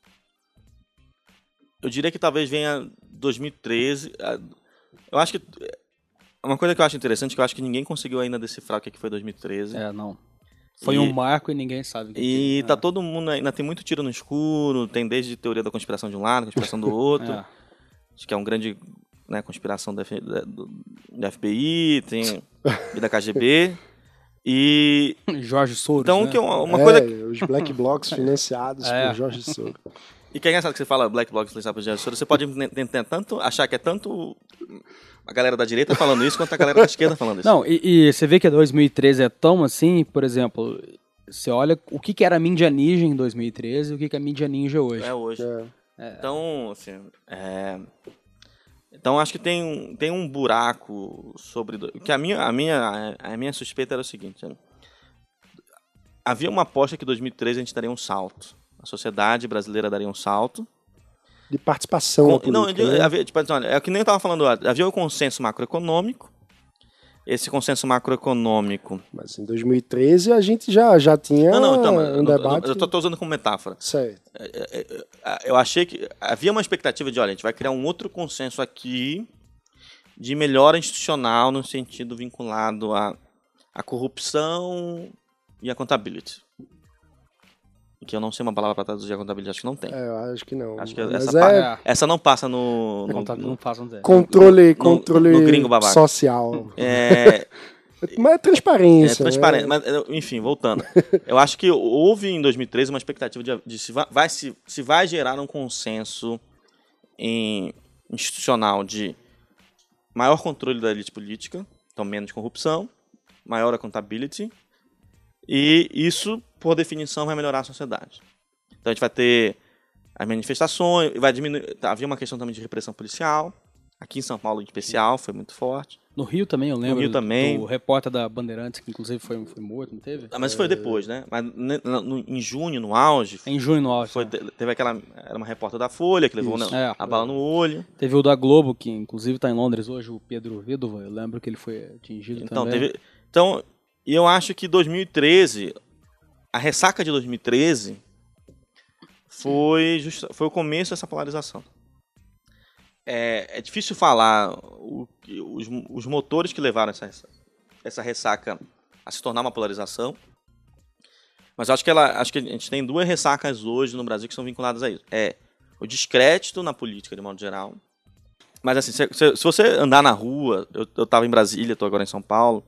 Eu diria que talvez venha dois mil e treze. Eu acho que... Uma coisa que eu acho interessante é que eu acho que ninguém conseguiu ainda decifrar o que foi dois mil e treze. É, não. Foi e, um marco e ninguém sabe o que E que, tá é. todo mundo... Ainda tem muito tiro no escuro, tem desde teoria da conspiração de um lado, conspiração do outro. é. Acho que é um grande... Né, conspiração do, F, do, do F B I, tem e da K G B. E... Jorge Soros, então, né? que uma, uma é, coisa... Que... os Black Blocs financiados é. por Jorge Soros. E que é engraçado que você fala Black Blocs financiados por Jorge Soros, você pode tentar tanto achar que é tanto a galera da direita falando isso, quanto a galera da esquerda falando isso. Não, e, e você vê que dois mil e treze é tão assim, por exemplo, você olha o que, que era a mídia ninja em dois mil e treze e o que, que é a mídia ninja hoje. É hoje. É. É. Então, assim... É... Então, acho que tem um, tem um buraco sobre... Que a minha, a, minha, a minha suspeita era o seguinte. Né? Havia uma aposta que em dois mil e treze a gente daria um salto. A sociedade brasileira daria um salto. De participação Com, não, política, né? havia, tipo, olha, é o que nem eu estava falando. Havia o consenso macroeconômico. Esse consenso macroeconômico... Mas em dois mil e treze a gente já, já tinha não, não, então, um eu, debate... Eu estou usando como metáfora. Certo. Eu achei que havia uma expectativa de, olha, a gente vai criar um outro consenso aqui de melhora institucional no sentido vinculado à, à corrupção e à accountability. Que eu não sei uma palavra para traduzir a accountability, acho que não tem. É, eu acho que não. Acho que Mas essa, é... pa- essa não passa no... no, Não, não façam dizer. Controle, no, controle no gringo babaca. social. É... Mas é transparência. É transparente, né? mas enfim, voltando. Eu acho que houve em dois mil e treze uma expectativa de, de se, vai, vai, se, se vai gerar um consenso em, institucional de maior controle da elite política, então menos corrupção, maior accountability, e isso, por definição, vai melhorar a sociedade. Então a gente vai ter as manifestações, vai diminuir. Havia uma questão também de repressão policial. Aqui em São Paulo, em especial, foi muito forte. No Rio também, eu lembro. No Rio do, também. O repórter da Bandeirantes, que inclusive foi, foi morto, não teve? Ah, mas foi depois, né? Mas ne- no- em junho, no auge, Em junho, no auge. foi, né? teve aquela. Era uma repórter da Folha que levou Isso. né, É. a bala no olho. Teve o da Globo, que inclusive está em Londres hoje, o Pedro Vidova. Eu lembro que ele foi atingido Então, também. teve. Então, e eu acho que dois mil e treze, a ressaca de dois mil e treze foi, justa, foi o começo dessa polarização. É, é difícil falar o, os, os motores que levaram essa, essa ressaca a se tornar uma polarização, mas eu acho que, ela, acho que a gente tem duas ressacas hoje no Brasil que são vinculadas a isso. É o descrédito na política, de modo geral. Mas assim, se, se, se você andar na rua, eu, eu tava em Brasília, estou agora em São Paulo,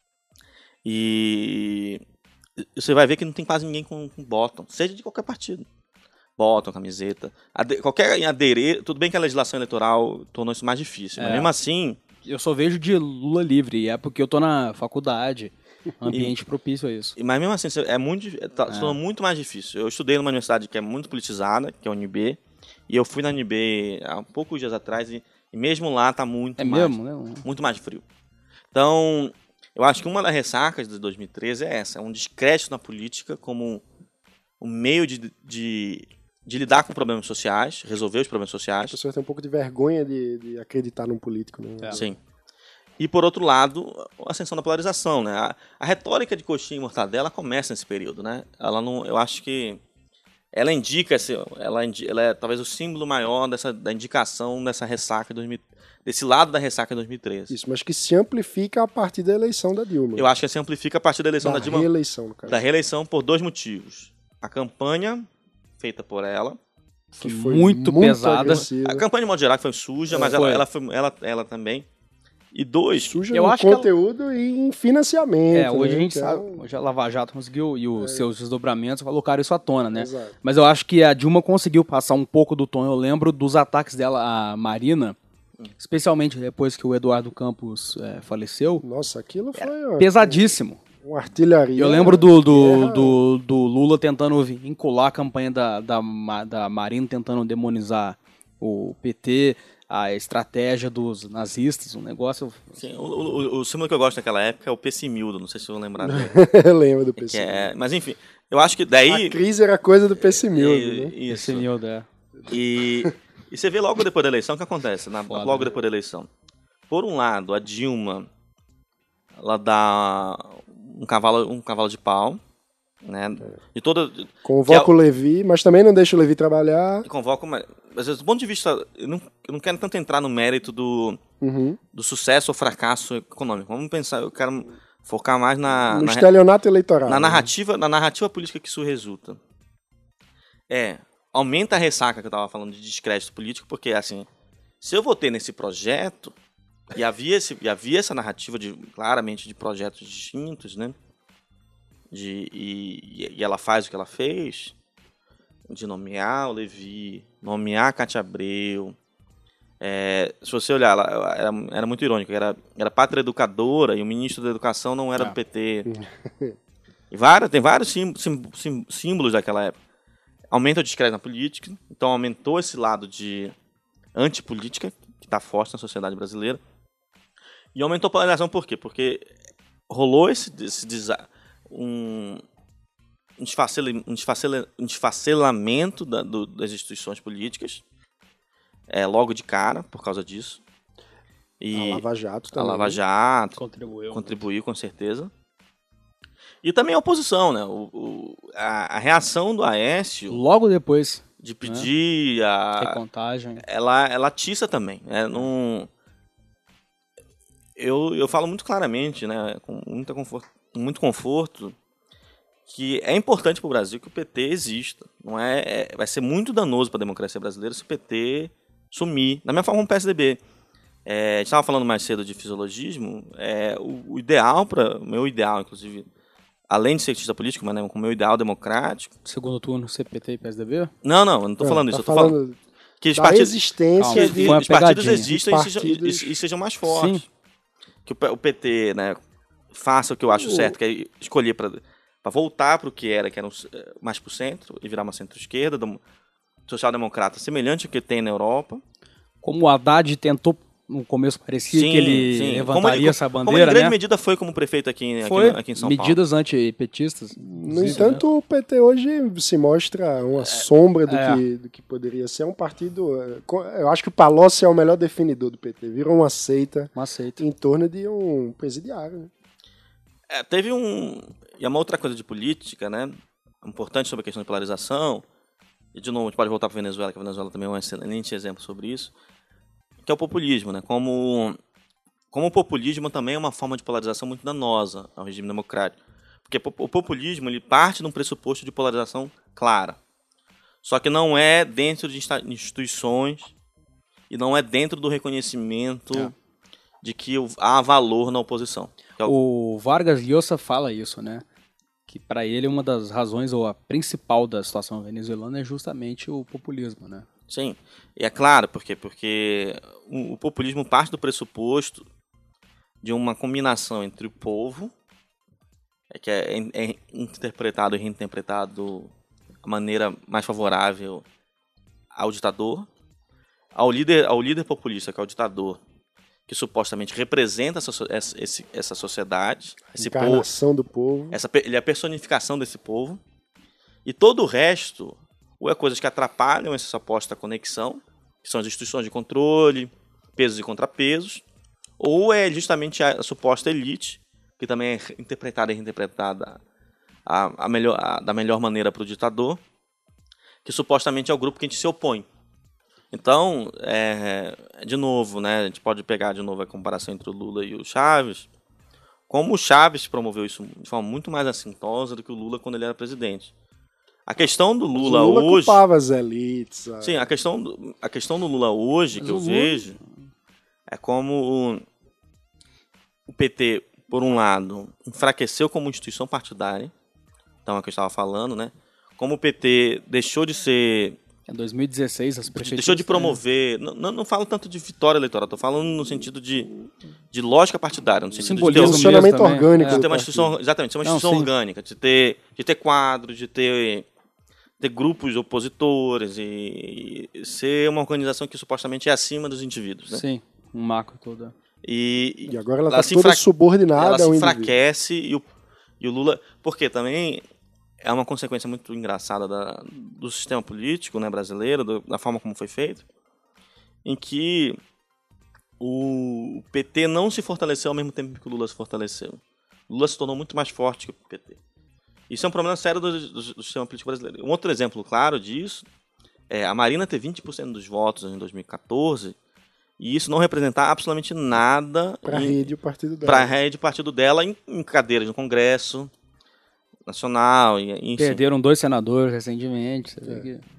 e você vai ver que não tem quase ninguém com, com bottom, seja de qualquer partido. Bottom, camiseta, ade- qualquer aderir, tudo bem que a legislação eleitoral tornou isso mais difícil, mas É. mesmo assim, Eu só vejo de Lula livre, e é porque eu tô na faculdade, ambiente propício a isso. mas mesmo assim é muito, dif- tá, se tornou muito mais difícil. Eu estudei numa universidade que é muito politizada, que é a U N B, e eu fui na U N B há poucos dias atrás e, e mesmo lá tá muito É mais, mesmo, né? muito mais frio. Então, eu acho que uma das ressacas de dois mil e treze é essa, é um descrédito na política como um meio de, de, de lidar com problemas sociais, resolver os problemas As sociais. pessoas têm um pouco de vergonha de, de acreditar num político. Né? É. Sim. E, por outro lado, a ascensão da polarização, né? A, a retórica de coxinha e mortadela começa nesse período, né? Ela não, eu acho que ela indica, esse, ela, indi- ela é talvez o símbolo maior dessa, da indicação dessa ressaca de dois mil, desse lado da ressaca de dois mil e treze. Isso, mas que se amplifica a partir da eleição da Dilma. Eu acho que se amplifica a partir da eleição da, da Dilma, reeleição, no caso. da reeleição por dois motivos. A campanha feita por ela, Que Muito pesada. agressiva. a campanha de modo geral foi suja, mas Foi. ela, ela, foi, ela, ela também. E dois... Suja eu no acho conteúdo ela... e em financiamento. É, hoje né? a gente então... sabe, hoje a Lava Jato conseguiu, e os é. seus desdobramentos colocaram isso à tona, né? Exato. Mas eu acho que a Dilma conseguiu passar um pouco do tom. Eu lembro dos ataques dela à Marina, especialmente depois que o Eduardo Campos é, faleceu. Nossa, aquilo foi... Uma, pesadíssimo. Uma artilharia. Eu lembro do, do, guerra... do, do Lula tentando vincular a campanha da, da, da Marina, tentando demonizar o P T, a estratégia dos nazistas, um negócio... Sim, o, o, o símbolo que eu gosto naquela época é o pessimildo, não sei se vocês vão lembrar dele. Eu lembro do pessimildo. É, mas enfim, eu acho que daí... A crise era coisa do pessimildo, e, né? Isso. Pessimildo, é. E, e você vê logo depois da eleição o que acontece, na, Foda, logo né? depois da eleição. Por um lado, a Dilma, ela dá um cavalo, um cavalo de pau, né? De toda... Convoca que o Levi, mas também não deixa o Levi trabalhar. Convoca, mas, às vezes, do ponto de vista... Eu não, eu não quero tanto entrar no mérito do, Uhum. do sucesso ou fracasso econômico. Vamos pensar, eu quero focar mais na... No na estelionato eleitoral. Na né? narrativa, na narrativa política que isso resulta. É, aumenta a ressaca que eu estava falando de descrédito político, porque, assim, se eu votei nesse projeto, e havia, esse, e havia essa narrativa, de, claramente, de projetos distintos, né? De, e, e ela faz o que ela fez, de nomear o Levi, nomear a Cátia Abreu. É, se você olhar, ela, ela era, era muito irônico, era, era pátria educadora e o ministro da Educação não era Ah. do P T. E várias, tem vários sim, sim, sim, símbolos daquela época. Aumenta o descrédito na política, então aumentou esse lado de antipolítica, que está forte na sociedade brasileira. E aumentou a polarização por quê? Porque rolou esse, esse desa- um, um, desfacele, um, desfacele, um desfacelamento da, do, das instituições políticas, é, logo de cara, por causa disso. E A Lava Jato a também. Lava Jato Contribuiu. contribuiu, com certeza. E também a oposição, né? O, o, a, a reação do Aécio Logo depois, de pedir a, recontagem. ela, ela atiça também, né? Não, eu, eu falo muito claramente, né? Com muita conforto, com muito conforto, que é importante para o Brasil que o P T exista. Não é, é, vai ser muito danoso para a democracia brasileira se o P T sumir. Da mesma forma como o P S D B. É, a gente estava falando mais cedo de fisiologismo. É, o, o ideal, para o meu ideal, inclusive, além de ser cientista político, mas né, com o meu ideal democrático... Segundo turno, C P T e P S D B? Não, não, eu não estou Não, falando tá isso. Eu estou falando, falando que os da partidos, existência Calma, de... foi uma os partidos pegadinha. existam e sejam, Partidos- e, e sejam mais fortes. Sim. Que o, P- o P T, né, faça o que eu acho O- certo, que é escolher para voltar para o que era, que era um, eh, mais para o centro, e virar uma centro-esquerda, do- social-democrata, semelhante ao que tem na Europa. Como o Haddad tentou, no começo parecia Sim, que ele sim. levantaria Como ele- essa Como bandeira, em grande né? medida foi como prefeito aqui, em- aqui, Foi aqui em São Paulo. medidas antipetistas. No entanto, o P T hoje se mostra uma sombra do, é. que, do que poderia ser. É um partido... é, co- Eu acho que o Palocci é o melhor definidor do P T. Virou uma seita Não aceito. em torno de um presidiário. Né? É, teve um... E é uma outra coisa de política, né? Importante sobre a questão de polarização. E, de novo, a gente pode voltar para a Venezuela, que a Venezuela também é um excelente exemplo sobre isso. Que é o populismo, né? Como, como o populismo também é uma forma de polarização muito danosa ao regime democrático. Porque po- o populismo, ele parte de um pressuposto de polarização clara. Só que não é dentro de insta- instituições e não é dentro do reconhecimento É. de que o- há valor na oposição. Que é o- O Vargas Llosa fala isso, né? Que para ele uma das razões, ou a principal da situação venezuelana é justamente o populismo, né? Sim, e é claro, por quê? Porque o, o populismo parte do pressuposto de uma combinação entre o povo, é que é, é interpretado e reinterpretado de maneira mais favorável ao ditador, ao líder, ao líder populista, que é o ditador, que supostamente representa essa, so- essa, esse- essa sociedade, esse povo, Encarnação do povo. essa, pe- ele é a personificação desse povo, e todo o resto, ou é coisas que atrapalham essa suposta conexão, que são as instituições de controle, pesos e contrapesos, ou é justamente a, a suposta elite, que também é interpretada e reinterpretada a, a melhor, a- da melhor maneira para o ditador, que supostamente é o grupo que a gente se opõe. Então, é, de novo, né, a gente pode pegar de novo a comparação entre o Lula e o Chaves, como o Chaves promoveu isso de forma muito mais assintosa do que o Lula quando ele era presidente. A questão do Lula, o Lula hoje... culpava as elites. a- Sim, a questão do, a questão do Lula hoje, Mas que eu o Lula- vejo, é como o P T, por um lado, enfraqueceu como instituição partidária, então é o que eu estava falando, né? Como o P T deixou de ser... Em dois mil e dezesseis, as prefeituras... Deixou de promover... Não, não, não falo tanto de vitória eleitoral, estou falando no sentido de, de lógica partidária, no sentido Simbolismo de ter funcionamento também. orgânico. de do ter uma partido. instituição, exatamente, ser uma Não, instituição sim. orgânica, de ter, de ter quadros, de ter, ter grupos opositores e, e ser uma organização que supostamente é acima dos indivíduos, né? Sim, um macro todo. E, E agora ela ela está se toda enfra- subordinada ela se ao indivíduo. enfraquece e o, e o Lula... Porque também é uma consequência muito engraçada da, do sistema político, né, brasileiro, do- da forma como foi feito, em que o P T não se fortaleceu ao mesmo tempo que o Lula se fortaleceu. O Lula se tornou muito mais forte que o P T. Isso é um problema sério do, do, do sistema político brasileiro. Um outro exemplo claro disso é a Marina ter vinte por cento dos votos em dois mil e quatorze e isso não representar absolutamente nada Para a em- rede e o partido dela. para a rede do partido dela em, em cadeiras no Congresso Nacional, e, enfim. Perderam dois senadores recentemente. Você vê que...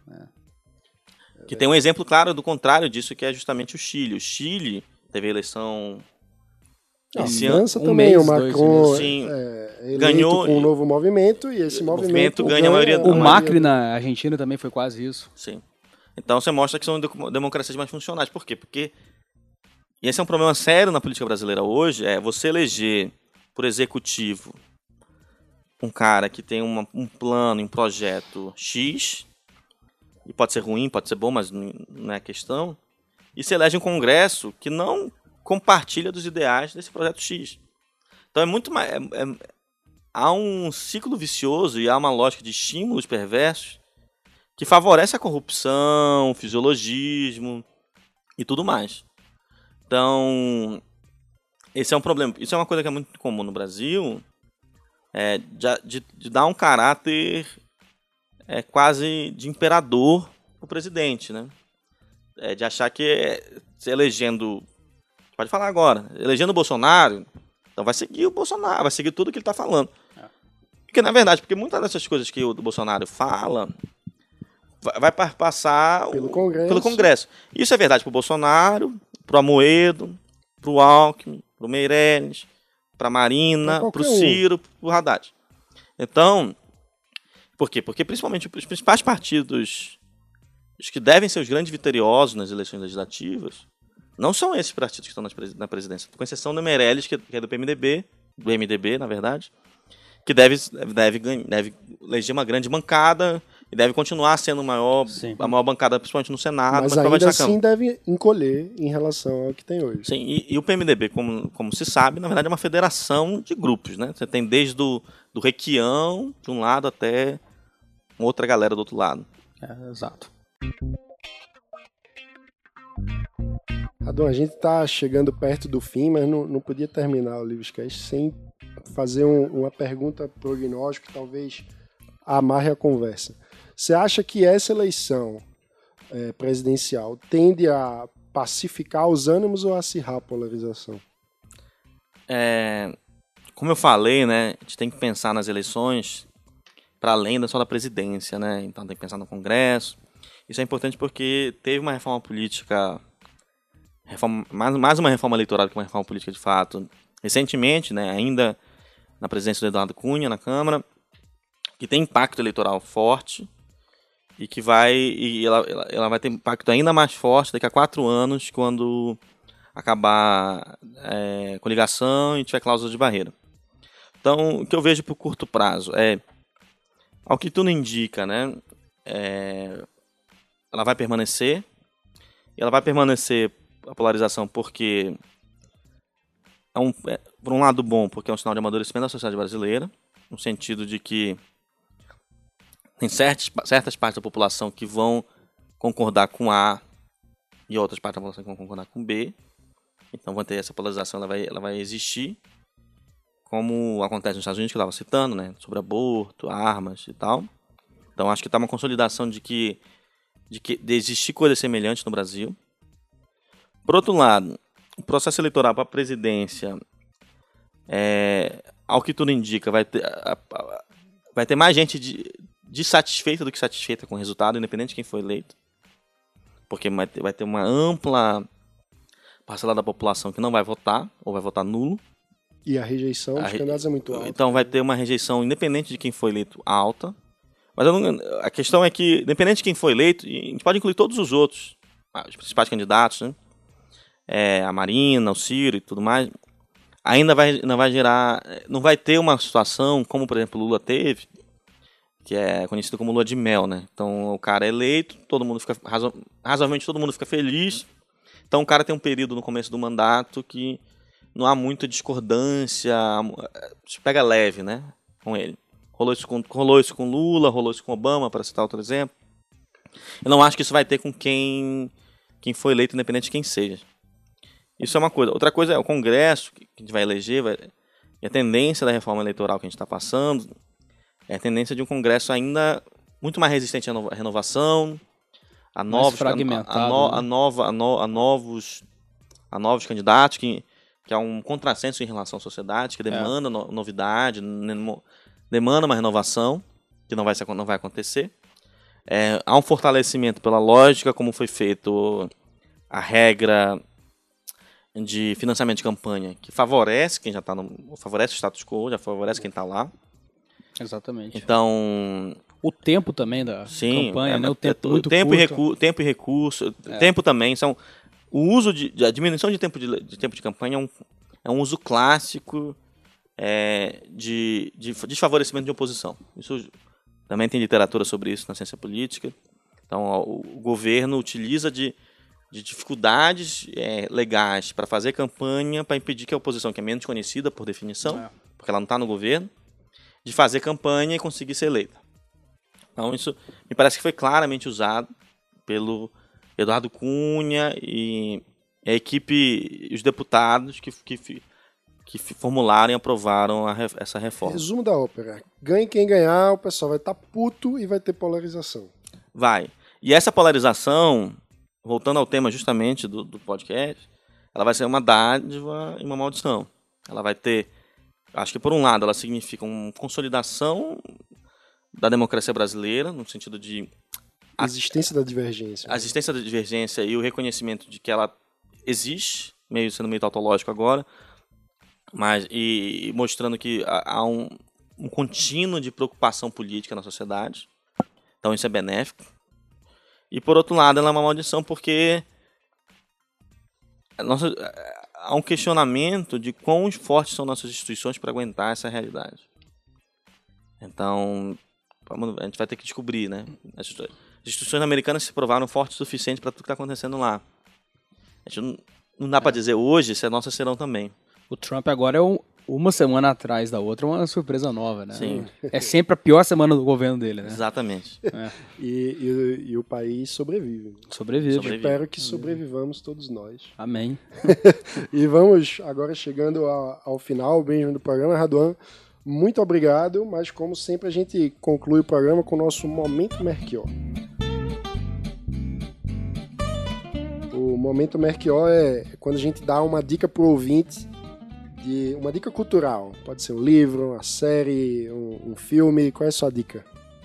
Que tem um exemplo claro do contrário disso, que é justamente o Chile. O Chile teve eleição Não, esse a ano. França um também, mês, o dois Macron meses. Sim. é, eleito Ganhou com um e- novo movimento, e esse o movimento, movimento ganha a maioria- O a Macri na Argentina também foi quase isso. Sim. Então você mostra que são deco- democracias mais funcionais. Por quê? Porque e esse é um problema sério na política brasileira hoje, é você eleger por executivo um cara que tem uma- um plano, um projeto X, e pode ser ruim, pode ser bom, mas não não é a questão, e você elege um Congresso que não compartilha dos ideais desse projeto X. Então é muito mais... é- é- há um ciclo vicioso e há uma lógica de estímulos perversos que favorece a corrupção, o fisiologismo e tudo mais. Então, esse é um problema. Isso é uma coisa que é muito comum no Brasil, é, de, de- de dar um caráter é, quase de imperador pro presidente, né? É, de achar que é, se elegendo... Pode falar agora. Elegendo o Bolsonaro, então vai seguir o Bolsonaro, vai seguir tudo que ele está falando. Porque, na verdade, porque muitas dessas coisas que o Bolsonaro fala vai, vai pa- passar Pelo o- Congresso. pelo Congresso. Isso é verdade pro Bolsonaro, pro Amoedo, pro Alckmin, pro Meirelles, pra Marina, Pra pro qualquer um. Ciro, pro Haddad. Então, por quê? Porque principalmente os principais partidos, os que devem ser os grandes vitoriosos nas eleições legislativas, não são esses partidos que estão nas presi- na presidência, com exceção do Meirelles, que é- que é do P M D B, do M D B, na verdade, que deve, deve, ganha- deve eleger uma grande bancada e deve continuar sendo maior, Sim. a maior bancada, principalmente no Senado, Mas mas provavelmente ainda na Câmara. assim deve encolher em relação ao que tem hoje. Sim, e, e o P M D B, como, como se sabe, na verdade é uma federação de grupos, né? Você tem desde do, do Requião, de um lado, até outra galera do outro lado. É, exato. Adão, a gente está chegando perto do fim, mas não, não podia terminar o Livrescast sem fazer um- uma pergunta prognóstico que talvez amarre a conversa. Você acha que essa eleição eh, presidencial tende a pacificar os ânimos ou a acirrar a polarização? É, como eu falei, né, a gente tem que pensar nas eleições para além da só da presidência, né? Então tem que pensar no Congresso. Isso é importante porque teve uma reforma política, reforma, mais, mais uma reforma eleitoral que uma reforma política de fato, recentemente, né, ainda na presidência do Eduardo Cunha na Câmara, que tem impacto eleitoral forte e que vai e ela, ela, ela vai ter impacto ainda mais forte daqui a quatro anos, quando acabar é, coligação e tiver cláusula de barreira. Então, o que eu vejo para o curto prazo é, ao que tudo indica, né, é, ela vai permanecer, e ela vai permanecer a polarização porque é um, é, por um lado bom, porque é um sinal de amadurecimento da sociedade brasileira, no sentido de que tem certas, certas partes da população que vão concordar com A e outras partes da população que vão concordar com B. Então vai ter essa polarização, ela vai, ela vai existir, como acontece nos Estados Unidos, que eu estava citando, né, sobre aborto, armas e tal. Então acho que está uma consolidação de que, de que de existir coisas semelhantes no Brasil. Por outro lado, o processo eleitoral para a presidência, é, ao que tudo indica, vai ter, a, a, vai ter mais gente de, dissatisfeita do que satisfeita com o resultado, independente de quem foi eleito. Porque vai ter, vai ter uma ampla parcela da população que não vai votar, ou vai votar nulo. E a rejeição a dos re... candidatos é muito alta. Então vai ter uma rejeição, independente de quem foi eleito, alta. Mas eu não... a questão é que, independente de quem foi eleito, a gente pode incluir todos os outros, os principais candidatos, né? É, a Marina, o Ciro e tudo mais, ainda vai, não vai gerar, não vai ter uma situação como, por exemplo, o Lula teve, que é conhecido como lua de mel, né? Então o cara é eleito, todo mundo fica, razo... razoavelmente todo mundo fica feliz. Então o cara tem um período no começo do mandato que não há muita discordância, se pega leve, né, com ele. Rolou isso com, rolou isso com Lula, rolou isso com Obama, para citar outro exemplo. Eu não acho que isso vai ter com quem, quem foi eleito, independente de quem seja. Isso é uma coisa. Outra coisa é o Congresso, que a gente vai eleger, vai... e a tendência da reforma eleitoral que a gente está passando é a tendência de um Congresso ainda muito mais resistente à renovação, a novos, fragmentado, a, a, no, né? a, nova, a, no, a, novos, a novos candidatos, que, que há um contrassenso em relação à sociedade, que demanda é. no, novidade, demanda uma renovação, que não vai, ser, não vai acontecer. É, há um fortalecimento pela lógica, como foi feito a regra de financiamento de campanha, que favorece quem já está no... favorece o status quo, já favorece quem está lá. Exatamente. Então... O tempo também da sim, campanha, é, né? O tempo, o muito tempo, curto. E recu... tempo e recurso. É. Tempo também. São... O uso de... A diminuição de tempo de, de, tempo de campanha é um, é um uso clássico é, de, de desfavorecimento de oposição. Isso também tem literatura sobre isso na ciência política. Então, ó, o governo utiliza de, de dificuldades é, legais para fazer campanha, para impedir que a oposição, que é menos conhecida por definição, é. porque ela não está no governo, de fazer campanha e conseguir ser eleita. Então, isso me parece que foi claramente usado pelo Eduardo Cunha e a equipe, os deputados que, que, que formularam e aprovaram a, essa reforma. Resumo da ópera. Ganhe quem ganhar, o pessoal vai estar tá puto e vai ter polarização. Vai. E essa polarização, voltando ao tema justamente do, do podcast, ela vai ser uma dádiva e uma maldição. Ela vai ter, acho que por um lado, ela significa uma consolidação da democracia brasileira, no sentido de... A existência da divergência. A existência da divergência e o reconhecimento de que ela existe, meio sendo meio tautológico agora, mas, e, e mostrando que há um, um contínuo de preocupação política na sociedade. Então isso é benéfico. E por outro lado, ela é uma maldição porque nossa, há um questionamento de quão fortes são nossas instituições para aguentar essa realidade. Então, a gente vai ter que descobrir, né? As instituições americanas se provaram fortes o suficiente para tudo que está acontecendo lá. A gente não, não dá é. para dizer hoje se as nossas serão também. O Trump agora é um, uma semana atrás da outra, uma surpresa nova, né? Sim. É sempre a pior semana do governo dele, né? Exatamente. É. E, e, e o país sobrevive. Sobrevive. Sobrevive. Espero que sobrevivamos todos nós. Amém. E vamos agora chegando ao, ao final, bem do programa, Raduan. Muito obrigado, mas como sempre a gente conclui o programa com o nosso Momento Merquior. O Momento Merquior é quando a gente dá uma dica pro ouvinte, de uma dica cultural. Pode ser um livro, uma série, um, um filme. Qual é a sua dica?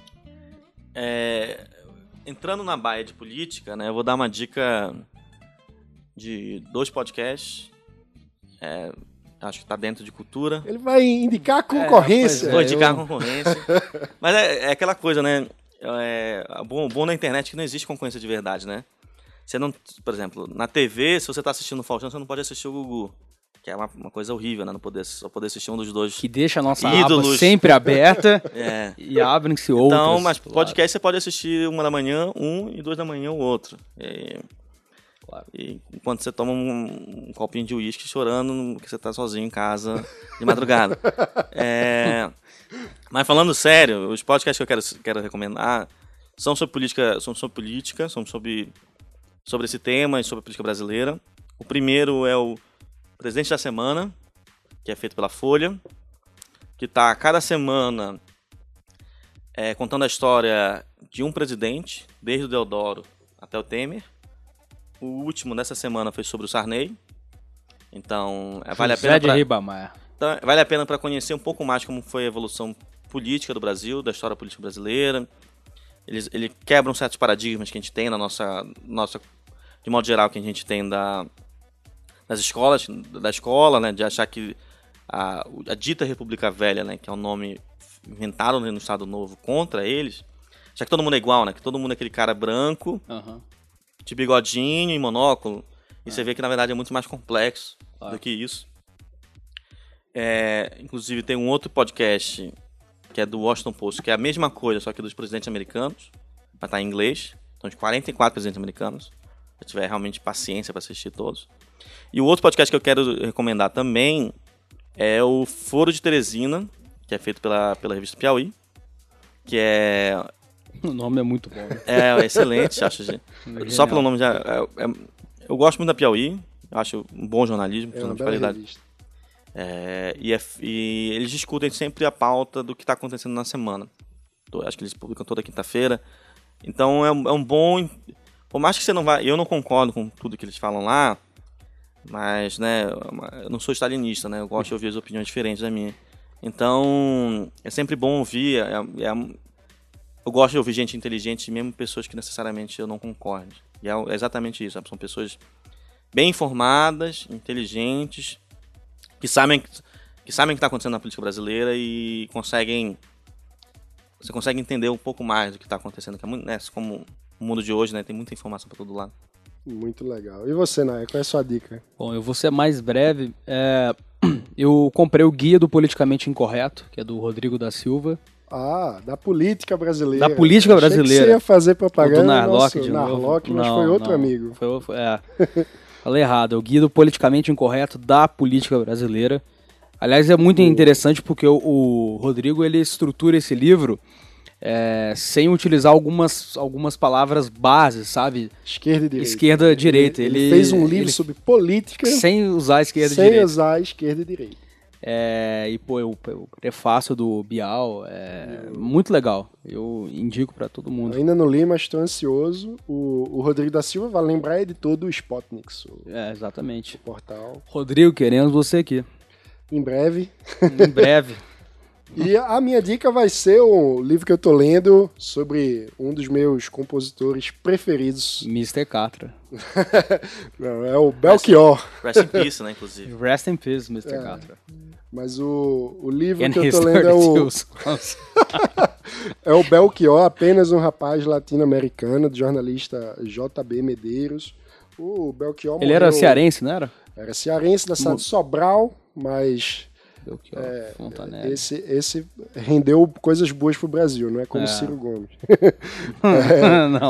É, entrando na baia de política, né, eu vou dar uma dica de dois podcasts. É, acho que está dentro de cultura. Ele vai indicar a concorrência. É, vou indicar eu... a concorrência. Mas é, é aquela coisa, né? É, bom, bom na internet que não existe concorrência de verdade, né? Você não, por exemplo, na T V, se você está assistindo o Faustão, você não pode assistir o Gugu. Que é uma, uma coisa horrível, né? Não poder, só poder assistir um dos dois. Que deixa a nossa ídolos aba sempre aberta é. e abrem-se outros. Então, mas podcast você pode assistir uma da manhã, um, e dois da manhã, o outro. E, claro. E enquanto você toma um, um copinho de uísque chorando, porque você está sozinho em casa de madrugada. é, mas falando sério, os podcasts que eu quero, quero recomendar são sobre política, são sobre política, são sobre, sobre esse tema e sobre a política brasileira. O primeiro é o Presidente da Semana, que é feito pela Folha, que está cada semana é, contando a história de um presidente, desde o Deodoro até o Temer. O último dessa semana foi sobre o Sarney. Então, é, vale a pena de pra, Ribamar. Então, vale a pena para conhecer um pouco mais como foi a evolução política do Brasil, da história política brasileira. Ele, ele quebra um certos paradigmas que a gente tem na nossa, nossa, de modo geral, que a gente tem da das escolas, da escola, né, de achar que a, a dita República Velha, né, que é o nome inventado no Estado Novo contra eles, já que todo mundo é igual, né, que todo mundo é aquele cara branco, Uhum. de bigodinho e monóculo, e ah. você vê que na verdade é muito mais complexo ah. do que isso. É, inclusive tem um outro podcast que é do Washington Post, que é a mesma coisa, só que dos presidentes americanos, mas tá em inglês, então de quarenta e quatro presidentes americanos, se tiver realmente paciência para assistir todos. E o outro podcast que eu quero recomendar também é o Foro de Teresina, que é feito pela, pela revista Piauí, que é... O nome é muito bom. Né? É, é excelente, acho. É só pelo nome já... É, é, eu gosto muito da Piauí, eu acho um bom jornalismo, é uma de qualidade. É, e, é, e eles discutem sempre a pauta do que está acontecendo na semana. Acho que eles publicam toda quinta-feira. Então é, é um bom... Por mais que você não vá... Eu não concordo com tudo que eles falam lá, mas, né, eu não sou stalinista, né? Eu gosto de ouvir as opiniões diferentes da minha. Então, é sempre bom ouvir. É, é, eu gosto de ouvir gente inteligente, mesmo pessoas que necessariamente eu não concordo. E é exatamente isso. São pessoas bem informadas, inteligentes, que sabem que sabem o que está acontecendo na política brasileira e conseguem... Você consegue entender um pouco mais do que está acontecendo. Que é muito, né, como o mundo de hoje, né, tem muita informação para todo lado. Muito legal. E você, Naya, qual é a sua dica? Bom, eu vou ser mais breve. É... Eu comprei o Guia do Politicamente Incorreto, que é do Rodrigo da Silva. Ah, da política brasileira. Da política Achei brasileira. Que você ia fazer propaganda do Narlock, nosso, de Narlock, novo. mas não, foi outro não. amigo. Foi, foi, é. Falei errado. É o Guia do Politicamente Incorreto da política brasileira. Aliás, é muito o... interessante porque o, o Rodrigo ele estrutura esse livro é, sem utilizar algumas, algumas palavras bases, sabe? Esquerda e direita. Esquerda e direita. Ele, ele, ele fez um livro ele, sobre política sem usar esquerda e sem direita. Sem usar esquerda e direita. É, e pô, o, o prefácio do Bial é eu... muito legal. Eu indico pra todo mundo. Eu ainda não li, mas estou ansioso. O, o Rodrigo da Silva vai lembrar ele de todo o Spotnik. O, é, exatamente. O portal. Rodrigo, queremos você aqui. Em breve. Em breve. E a minha dica vai ser um livro que eu tô lendo sobre um dos meus compositores preferidos. mister Catra. Não, é o Belchior. Rest in Peace, né, inclusive. Rest in Peace, mister É. Catra. Mas o, o livro And que eu tô lendo é o... é o Belchior, apenas um rapaz latino-americano, do jornalista J B Medeiros. O Belchior Ele morreu... era cearense, não era? Era cearense, da cidade de Sobral, mas... Belchior, é, Fontanelli. Esse, esse rendeu coisas boas pro Brasil, não é como é. Ciro Gomes. é. Não.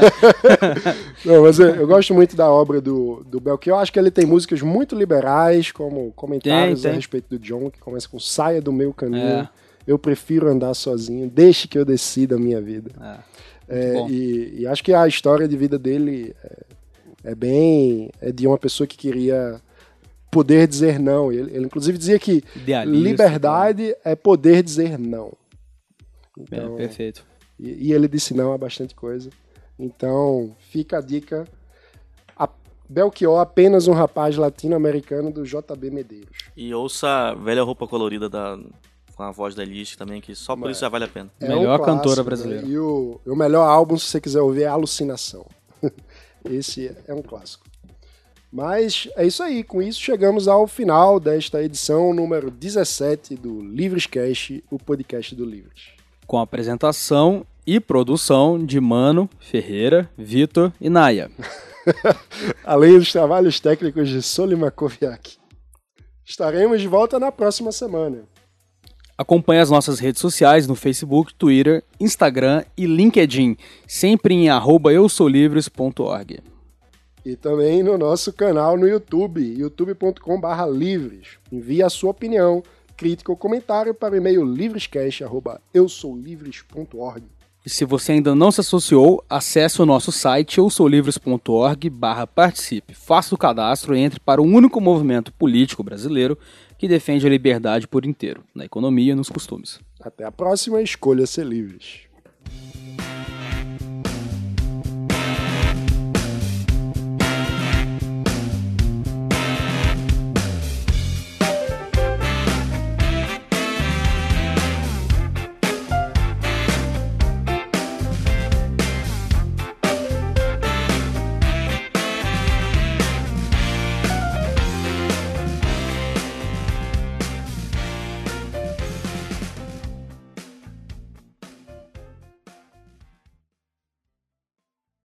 Não, mas eu, eu gosto muito da obra do, do Belchior. Eu acho que ele tem músicas muito liberais, como comentários tem, tem. a respeito do John, que começa com saia do meu caminho, é. eu prefiro andar sozinho, deixe que eu decida a minha vida. É. É, e, e acho que a história de vida dele é, é bem... é de uma pessoa que queria... poder dizer não. Ele, ele inclusive dizia que Idealista, liberdade né? é poder dizer não. Então, é, perfeito. E, e ele disse não a bastante coisa. Então, fica a dica. A Belchior, apenas um rapaz latino-americano do J B Medeiros. E ouça a Velha Roupa Colorida da, com a voz da Elis também, que só por Mas, isso já vale a pena. É melhor um cantora clássico, brasileira. Né? E o, o melhor álbum, se você quiser ouvir, é Alucinação. Esse é um clássico. Mas é isso aí, com isso chegamos ao final desta edição número dezessete do Livrescast, o podcast do Livres. Com apresentação e produção de Mano, Ferreira, Vitor e Naya. Além dos trabalhos técnicos de Solima Koviak. Estaremos de volta na próxima semana. Acompanhe as nossas redes sociais no Facebook, Twitter, Instagram e LinkedIn, sempre em arroba eu sou livres ponto org. E também no nosso canal no YouTube, youtube ponto com barra livres. Envie a sua opinião, crítica ou comentário para o e-mail livrescast arroba eu sou livres ponto org. E se você ainda não se associou, acesse o nosso site eu sou livres ponto org barra participe. Faça o cadastro e entre para o único movimento político brasileiro que defende a liberdade por inteiro, na economia e nos costumes. Até a próxima, escolha ser livres.